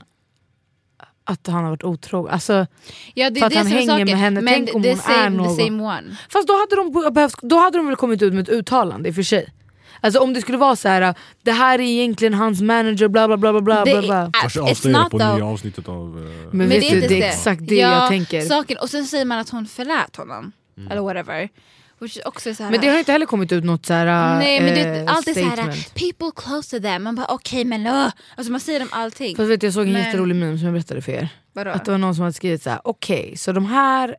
att han har varit otrogen? Alltså, Ja, det, För att det är han som är hänger saken. med henne. Men Tänk om det är hon är same, någon. the same one. fast då hade, de behövt, då hade de väl kommit ut med ett uttalande i och för sig. Alltså om det skulle vara så här: det här är egentligen hans manager, bla bla bla bla bla Det bla. är- Kanske it's avslöjar not på though. nya avsnittet av... eh, Men Men vet det är du, inte det är det. exakt det Ja, jag tänker. Saken, och sen säger man att hon förlät honom. Eller whatever. Which is också så här, Men det har inte heller kommit ut något så här, nej, men det, eh, allt är så här, statement. people close to them. Man bara okej, men uh. Alltså man säger dem allting. Fast vet du, jag såg en Men- jätterolig meme som jag berättade för er. Vadå? Att det var någon som hade skrivit så här: okej, så de här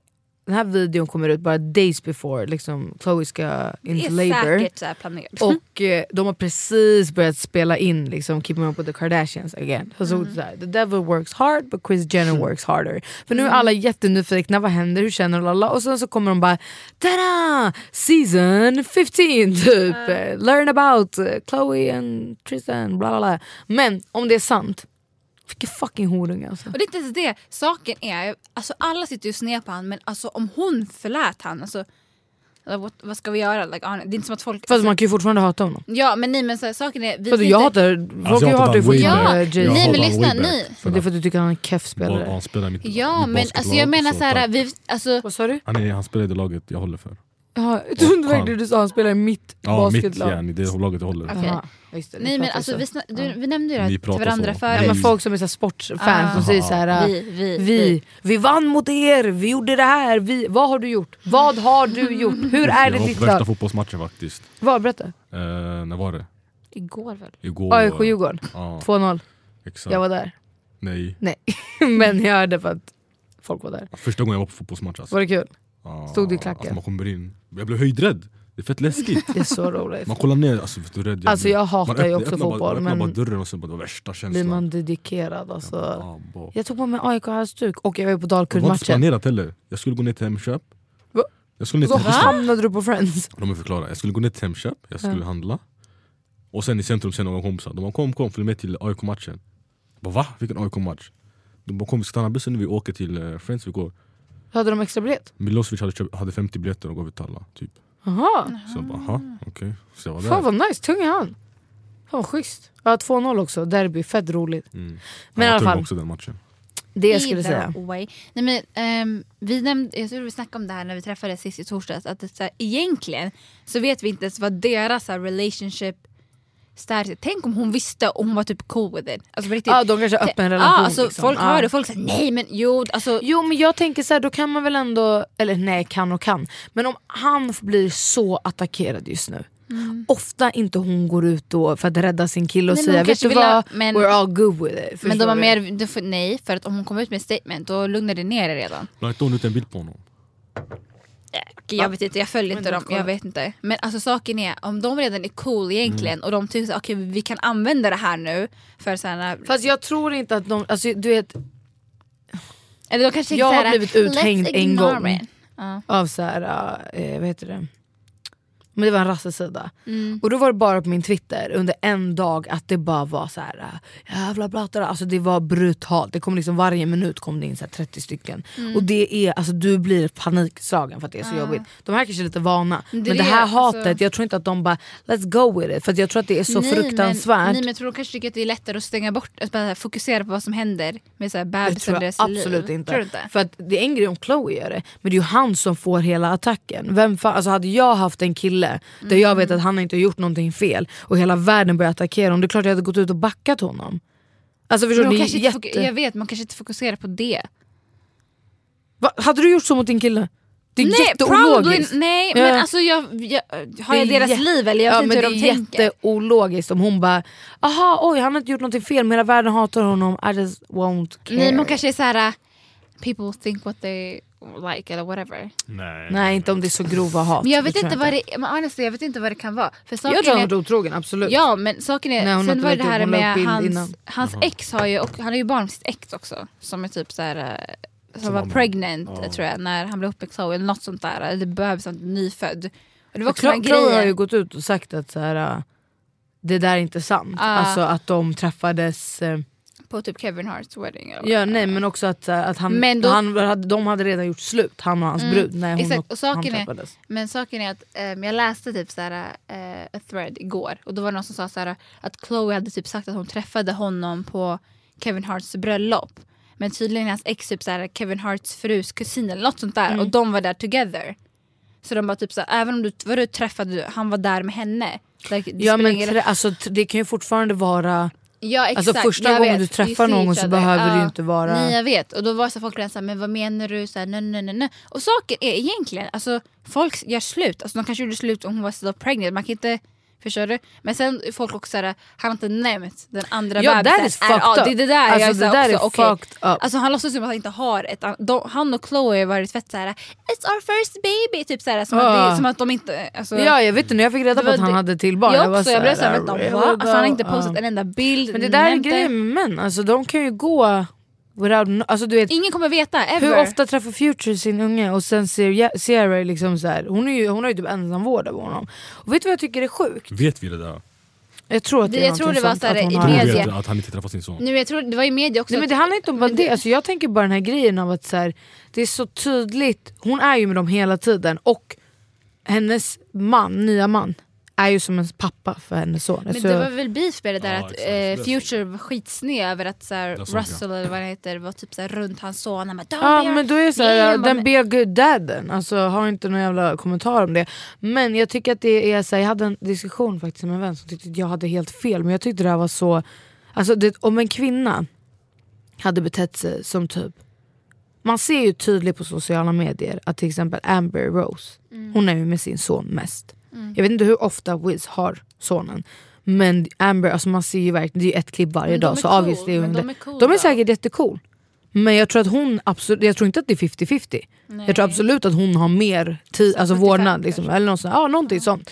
den här videon kommer ut bara days before liksom Chloe ska into Det är labor. säkert så här planerat. Och eh, de har precis börjat spela in liksom Keeping Up with the Kardashians again. Så mm. så här, the devil works hard but Kris Jenner works harder. För nu är alla jättenyfikna, vad händer, hur känner alla? Och sen så kommer de bara tada! Season fifteen typ. Uh. Learn about uh, Chloe and Tristan bla bla bla. Men om det är sant, vilken fucking horunge alltså. Och det är inte ens det. Saken är, alltså alla sitter ju och snear på han, men alltså om hon förlät han, alltså what, vad ska vi göra? Like, det är inte som att folk... Fast alltså, man kan ju fortfarande hata honom. Ja, men nej, men så här, saken är... Vi jag inte... hatar... Folk alltså, jag hatar ju fortfarande ja, Jay. Nej, men lyssna, ni... Det är för att du tycker han är en keff spelare. Han spelar mitt, ja, mitt men alltså jag menar så här, vi... Alltså... Vad sa du? Han, är, han spelar i det laget jag håller för. Ja, jag trodde verkligen du sa han spelar i mitt ja, basketlag. Ja, mitt, ja, det laget jag håller för. Okay. Just det, nej men alltså vi, sna- du, ja. vi nämnde ju det här till varandra så. förut. Ja, men folk som är så här sportfans ah. som säger så här vi, vi, vi, vi. vi vann mot er, vi gjorde det här, vi, vad har du gjort? Vad har du gjort? Hur är det ditt lag? Värsta fotbollsmatchen faktiskt. Vad, berätta. Uh, när var det? Igår väl? Igår. A I K Djurgården, ja. två noll. Exakt. Jag var där. Nej. Nej, men jag hörde för att folk var där. Första gången jag var på fotbollsmatch alltså. Var det kul? Ah, Stod du i klacken? Alltså man kommer in. Jag blev höjdrädd. Det är fett läskigt. Det är så roligt. Man kollar ner, alltså vet du rädd jag Alltså jag hatar öppnar, ju också öppnar fotboll. Bara, men bara dörren och så bara det värsta känslan. blir man dedikerad alltså. Ja, bara. Jag tog på mig A I K-halsduk och jag var ju på Det var inte Dalkurd-matchen. planerat heller. Jag skulle gå ner till Hemköp. Va? Jag skulle ner Så till hamnade du på Friends? De vill förklara. Jag skulle gå ner till Hemköp, jag skulle ja. handla. Och sen i centrum sen några kompisar. De bara kom, kom, följ med till A I K-matchen. Jag bara va? Vilken A I K-match? De bara kom, vi ska stanna bussen när vi åker till uh, Friends vi går. Hade de extra biljett? Milosevic hade, köpt, hade femtio biljetter och gav ut till alla typ. Aha. Så jag bara, aha, okej. Okay. Så jag var där. Fan vad nice, tung är han. Fan schysst. Ja, två noll också, derby, fett roligt. Mm. Men i alla fall också den matchen. det jag skulle säga. Way. Nej, men, um, vi nämnde, jag tror vi snackade om det här när vi träffades sist i torsdags. Att det, så här, egentligen så vet vi inte ens vad deras här, relationship stärkt. Tänk om hon visste om hon var typ cool with it. Alltså, riktigt, ja, de kanske har öppen relation. Ja, alltså, liksom. folk ja. hör det, folk säger nej men jo, alltså. Jo men jag tänker så här, då kan man väl ändå, eller nej kan och kan. Men om han blir så attackerad just nu. Mm. Ofta inte hon går ut då för att rädda sin kille och säga vet du vad, ha, men, we're all good with it. Men de har mer, får, nej, för att om hon kommer ut med ett statement då lugnar det ner det redan. La inte hon ut en bild på honom? Jag Va? vet inte, jag följer inte dem, jag vet inte. Men alltså saken är, om de redan är cool egentligen mm. och de tycker att okay, vi kan använda det här nu för såhana. Fast jag tror inte att de, alltså du vet. Eller de kanske jag såhär, har blivit uthängd en gång uh. av såhär, äh, vad heter det? Men det var en rassesida. Mm. Och då var det bara på min Twitter under en dag att det bara var så här jävla blattar. Alltså det var brutalt. Det kom liksom varje minut kom det in så här trettio stycken. Mm. Och det är alltså du blir panikslagen för att det är så ja. jobbigt. De här kanske är lite vana. Det men det här är, hatet, alltså... jag tror inte att de bara let's go with it för att jag tror att det är så nej, fruktansvärt. Men, nej men jag tror de kanske tycker att det är lättare att stänga bort att bara fokusera på vad som händer med så här bebisar och deras liv. Absolut inte. Tror du inte. För att det är en grej om Chloe gör det, men det är ju han som får hela attacken. Vem fan, alltså hade jag haft en kille där mm. jag vet att han inte har gjort någonting fel och hela världen börjar attackera honom, det är klart jag hade gått ut och backat honom. Alltså förstår du, jätte... fokus- jag vet, man kanske inte fokuserar på det. Va? Hade du gjort så mot din kille? Det är nej, jätteologiskt. Probably, nej, ja. men alltså jag, jag har jag deras jä- liv eller jag ja, vet inte hur de tänker. Det är jätteologiskt om hon bara aha, oj han har inte gjort någonting fel men hela världen hatar honom, I just won't care. Nej, man kanske är så här people think what they like eller whatever. Nej, nej inte om det är så grova hat. Men jag vet inte vad det men honestly, jag vet inte vad det kan vara. För jag tror han var otrogen, absolut. Ja, men saken är nej, sen var det här med hans, hans uh-huh. ex har ju och han har ju barn med sitt ex också som är typ så här som, som var han, pregnant ja. tror jag när han blev upp med Chloe eller något sånt där. Det behövs som nyfödd. Och det var också en grej. Chloe har ju gått ut och sagt att så här det där är inte sant. Uh. Alltså att de träffades på typ Kevin Harts wedding eller ja nej men också att, att han, men då, han hade, de hade redan gjort slut han och hans mm, brud när hon exakt, och, och saken han är, men saken är att um, jag läste typ såhär uh, a thread igår och då var det någon som sa såhär att Chloe hade typ sagt att hon träffade honom på Kevin Harts bröllop men tydligen hans ex typ såhär Kevin Harts frus kusin eller något sånt där mm. och de var där together så de bara typ såhär även om du, vad du träffade han var där med henne like, ja men trä, alltså, det kan ju fortfarande vara. Ja, exakt. Alltså första jag gången vet. du träffar någon så behöver uh, det ju inte vara. Nej jag vet och då var så folk redan så här, men vad menar du så här, nej, nej, nej, nej. Och saker är egentligen alltså folk gör slut alltså de kanske gjorde slut om hon var så pregnant man kan inte Förstår du? Men sen folk också såhär, han har inte nämnt den andra ja, bebisen. That is fucked ja, up. det är det där alltså, jag det där också, är okay. fucked up. Alltså han låtsas som att han inte har ett de, han och Chloe har varit fett såhär, it's our first baby typ såhär, som, uh. att, det, som att de inte alltså, ja jag vet inte, när jag fick reda på att han det, hade till barn. Jag, jag också, jag blev såhär, vänta, va? Alltså, han har inte postat uh. en enda bild. Men det där är grejen med män, alltså de kan ju gå without, alltså, du vet, ingen kommer veta ever. Hur ofta träffar Future sin unge och sen ser Ciara liksom så här, hon, är ju, hon har ju typ ensamvård av honom. Och vet du vad jag tycker är sjukt? Vet vi det där? Jag tror att det, det är jag tror det var sånt, så här, att i har... media. Vet att han inte träffar sin son. Nu, jag tror det var i media också. Nej, men det handlar inte om bara det, det. Alltså, jag tänker bara den här grejen av att så här, det är så tydligt, hon är ju med dem hela tiden och hennes man, nya man är ju som en pappa för hennes son. Men alltså, det var väl beef med det där ja, att exakt, eh, Future var skitsned över att så här, Russell eller vad det heter var typ så här, runt hans son. Men, ja be men då är det så här, yeah, den men... be a good dadden. Alltså har inte någon jävla kommentar om det. Men jag tycker att det är så här, jag hade en diskussion faktiskt med en vän som tyckte att jag hade helt fel. Men jag tyckte det här var så, alltså det, om en kvinna hade betett sig som typ, man ser ju tydligt på sociala medier att till exempel Amber Rose, mm. hon är ju med sin son mest. Mm. Jag vet inte hur ofta Wiz har sonen. Men Amber, alltså man ser ju verkligen, det är ju ett klipp varje dag. Så cool. Obviously men de är, cool, de är säkert jättecool. Men jag tror att hon absolut, jag tror inte att det är fifty fifty. Nej. Jag tror absolut att hon har mer tid, alltså vårdnad liksom, eller något sånt. Ja, någonting ja. sånt.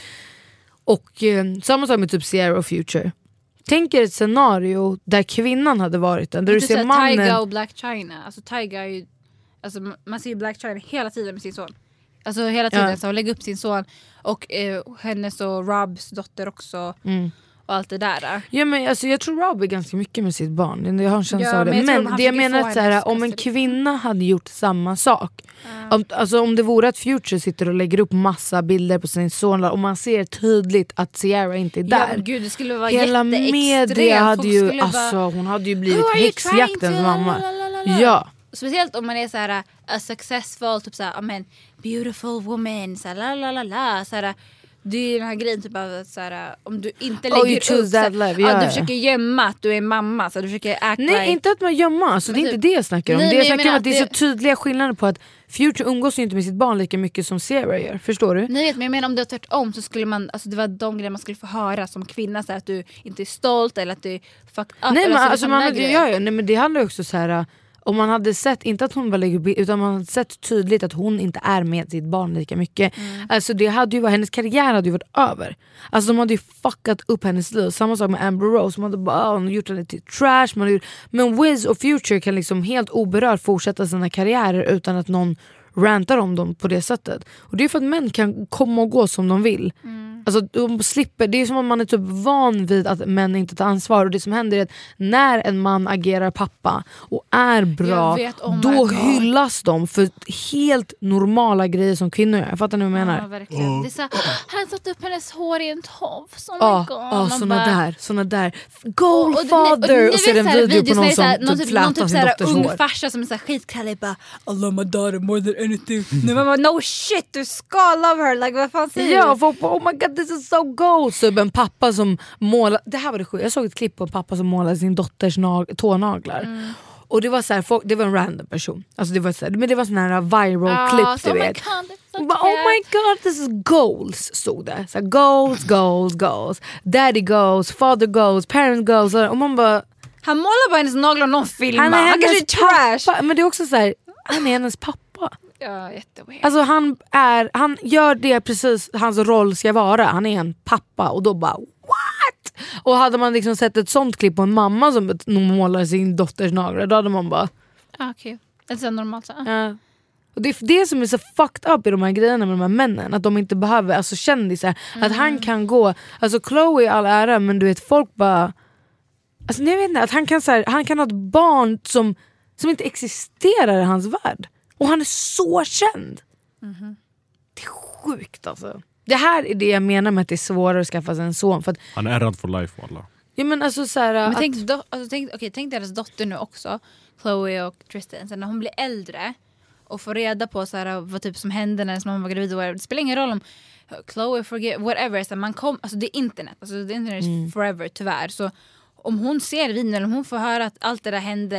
Och eh, samma sak med typ Ciara och Future. Tänk er ett scenario där kvinnan hade varit den, där du ser mannen. Tyga och Black China. Alltså Tyga är ju, alltså man ser ju Black China hela tiden med sin son. Alltså hela tiden ja. så lägga upp sin son och eh, hennes och Robs dotter också. Mm. Och allt det där. Ja, men alltså, jag tror Rob är ganska mycket med sitt barn. Jag har en känsla ja, av det. Men, men det jag menar är att så här, om en kvinna hade gjort samma sak. Uh. Om, alltså, om det vore att Future sitter och lägger upp massa bilder på sin son och man ser tydligt att Ciara inte är där. Ja, gud, det skulle vara hela media hade ju, bara, alltså, hon hade ju blivit häxjaktens mamma. Ja. Speciellt om man är så här a successful typ så här, amen, beautiful woman så här, la la la la så här, det är den här grejen typ av så här, om du inte lägger oh, upp så här, life, ja, du försöker gömma att du är mamma så du försöker act nej like... inte att man gömma alltså, det är typ, inte det jag snackar om. Nej, det jag snackar om att det är så det... tydliga skillnader på att Future umgås ju inte med sitt barn lika mycket som Ciara gör, förstår du? Nej vet, men jag menar om det var tvärtom så skulle man, alltså det var de grejer man skulle få höra som kvinna så här, att du inte är stolt eller att du fuck up. Nej men alltså, alltså, man hade, ja, ja, nej men det handlar också så här. Om man hade sett, inte att hon var lägger, utan man hade sett tydligt att hon inte är med sitt barn lika mycket. Mm. Alltså det hade ju varit, hennes karriär hade ju varit över. Alltså de hade ju fuckat upp hennes liv. Samma sak med Amber Rose, man hade bara oh, gjort henne till trash. Man gjort, men Wiz och Future kan liksom helt oberört fortsätta sina karriärer utan att någon rantar om dem på det sättet. Och det är för att män kan komma och gå som de vill. Mm. Alltså de slipper, det är som om man är typ van vid att män inte tar ansvar. Och det som händer är att när en man agerar pappa och är bra, vet, oh då hyllas de för helt normala grejer som kvinnor gör. Jag fattar ni vad jag menar? Ja, verkligen. Oh. Det är så här, han satt upp hennes hår i en tofs. Oh ja, ja såna bara... där, såna där. Goldfather! Och, och, och så är det en video video på någon som här, någon typ typ, flätar någon typ sin dotters hår. Ung farsa som är såhär skitkrallig bara I love my daughter more than anything. Nu var man no shit, du ska love her. Like, vad fan säger ja, du? Folk bara, oh my god this is so gold. Så en pappa som målar, det här var det sjukt. Jag såg ett klipp på en pappa som målade sin dotters nag- tånaglar. Mm. Och det var så här, folk, det var en random person. Alltså det var så här, men det var sån här viral clip oh, du oh vet. God, so bara, oh my god this is goals stod det. Så här, goals, goals, goals. Daddy goals, father goals, parent goals. Och man bara, han målar bara hennes naglar och någon filmar. Han är han hennes kanske är trash. Pappa, men det är också så här, han är hennes pappa. Ja, jätteweird. Alltså han är, han gör det precis hans roll ska vara. Han är en pappa och då bara what? Och hade man liksom sett ett sånt klipp på en mamma som målar sin dotters naglar, då hade man bara ah, okej, okay. Det är så normalt så. Ja. Och det är det som är så fucked up i de här grejerna med de här männen, att de inte behöver, alltså kändisar, mm. att han kan gå, alltså Chloe all ära, men du vet folk bara, alltså jag vet inte, att han kan så här, han kan ha ett barn som som inte existerar i hans värld. Och han är så känd. Mm-hmm. Det är sjukt alltså. Det här är det jag menar med att det är svårare att skaffa sig en son. För att, han är rädd för life alla. Ja men alltså så här, men att, tänk, do, alltså, tänk, okay, tänk deras dotter nu också, Chloe och Tristan, så när hon blir äldre och får reda på så här, vad typ som hände när hennes mamma var gravid. Det spelar ingen roll om Chloe forget, whatever. Så man kom, alltså det är internet. Alltså det är internet mm. forever tyvärr. Så om hon ser videon eller om hon får höra att allt det där hände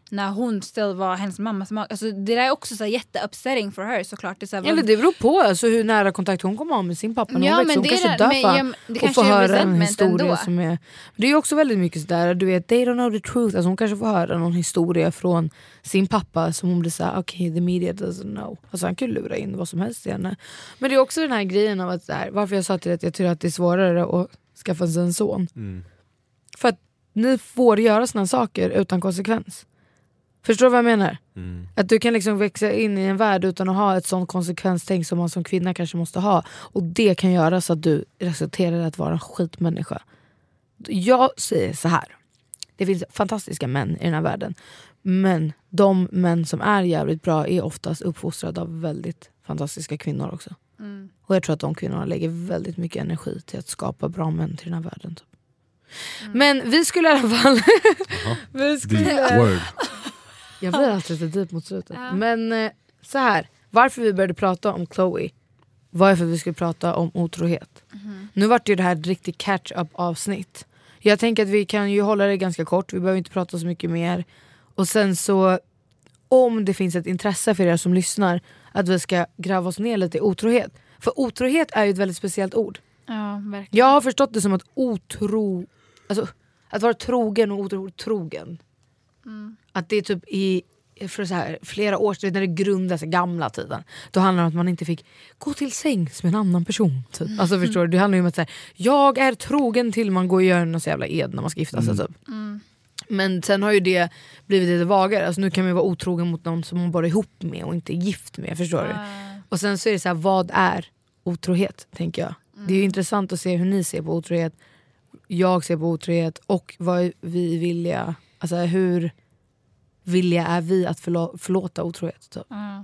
när hon still var hennes mammas mag. Alltså det där är också så jätteupsetting för her såklart. Det, så här, Eller det beror på alltså, hur nära kontakt hon kommer ha med sin pappa. Ja, hon men hon det kanske är, dör men, ja, det och får höra en historia ändå. som är... Det är ju också väldigt mycket sådär, du vet, they don't know the truth. Alltså hon kanske får höra någon historia från sin pappa som hon blir såhär, okej, okay, the media doesn't know. Alltså han kan lura in vad som helst i henne. Men det är också den här grejen av att såhär, varför jag sa till dig att jag tror att det är svårare att skaffa sig en son. Mm. För att ni får göra såna saker utan konsekvens. Förstår du vad jag menar? Mm. Att du kan liksom växa in i en värld utan att ha ett sånt konsekvenstänk som man som kvinna kanske måste ha. Och det kan göra så att du resulterar i att vara en skitmänniska. Jag säger så här. Det finns fantastiska män i den här världen. Men de män som är jävligt bra är oftast uppfostrade av väldigt fantastiska kvinnor också. Mm. Och jag tror att de kvinnorna lägger väldigt mycket energi till att skapa bra män till den här världen. Typ. Mm. Men vi skulle i alla fall... vi skulle... Word. Jag blir alltid lite deep mot slutet. Ja. Men eh, så här, varför vi började prata om Chloe var för att vi skulle prata om otrohet. Mm. Nu vart ju det här ett riktigt catch-up avsnitt. Jag tänker att vi kan ju hålla det ganska kort. Vi behöver inte prata så mycket mer. Och sen så, om det finns ett intresse för er som lyssnar, att vi ska gräva oss ner lite i otrohet. För otrohet är ju ett väldigt speciellt ord. Ja, verkligen. Jag har förstått det som att otro... Alltså, att vara trogen och otro, trogen. Mm. Att det är typ i för så här, flera år sedan, när det grundades i gamla tiden, då handlar det om att man inte fick gå till sängs med en annan person typ. Mm. Alltså förstår du, det handlar ju om att säga, jag är trogen till man går och gör någon så jävla ed när man ska gifta sig mm. typ. Mm. Men sen har ju det blivit lite vagare. Alltså nu kan man ju vara otrogen mot någon som man bara är ihop med och inte är gift med, förstår uh. du? Och sen så är det så här, vad är otrohet, tänker jag. Mm. Det är ju intressant att se hur ni ser på otrohet. Jag ser på otrohet och vad vi vilja, alltså hur villiga är vi att förlå- förlåta otrohet typ. Uh.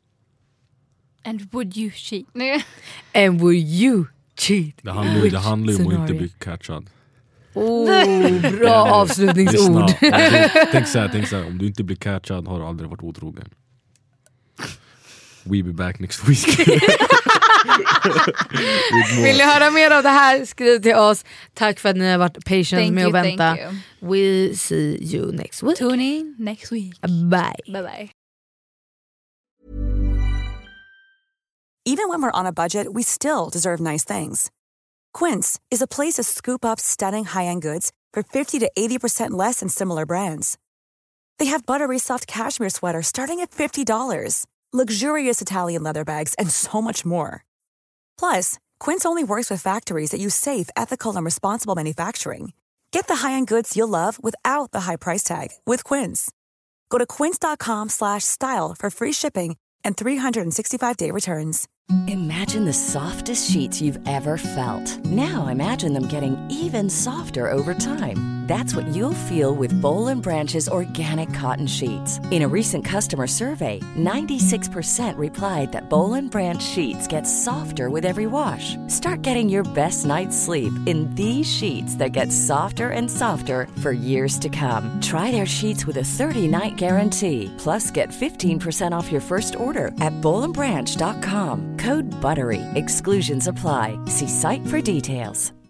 And would you cheat? And would you cheat? Det handlar ju, det handlar ju om att inte bli catchad. Oh, bra avslutningsord. tänk så här, tänk så här, om du inte blir catchad har du aldrig varit otrogen. We be back next week. Vill ni höra mer av det här, skriv till oss. Tack för att ni har varit patient thank med you, att vänta. We see you next week. Tune in next week. Bye. Bye bye. Even when we're on a budget, we still deserve nice things. Quince is a place to scoop up stunning high-end goods for fifty to eighty percent less than similar brands. They have buttery soft cashmere sweaters starting at fifty dollars, luxurious Italian leather bags, and so much more. Plus, Quince only works with factories that use safe, ethical, and responsible manufacturing. Get the high-end goods you'll love without the high price tag with Quince. Go to quince.com slash style for free shipping and three sixty-five day returns. Imagine the softest sheets you've ever felt. Now imagine them getting even softer over time. That's what you'll feel with Boll and Branch's organic cotton sheets. In a recent customer survey, ninety-six percent replied that Boll and Branch sheets get softer with every wash. Start getting your best night's sleep in these sheets that get softer and softer for years to come. Try their sheets with a thirty-night guarantee. Plus, get fifteen percent off your first order at boll and branch dot com. Code BUTTERY. Exclusions apply. See site for details.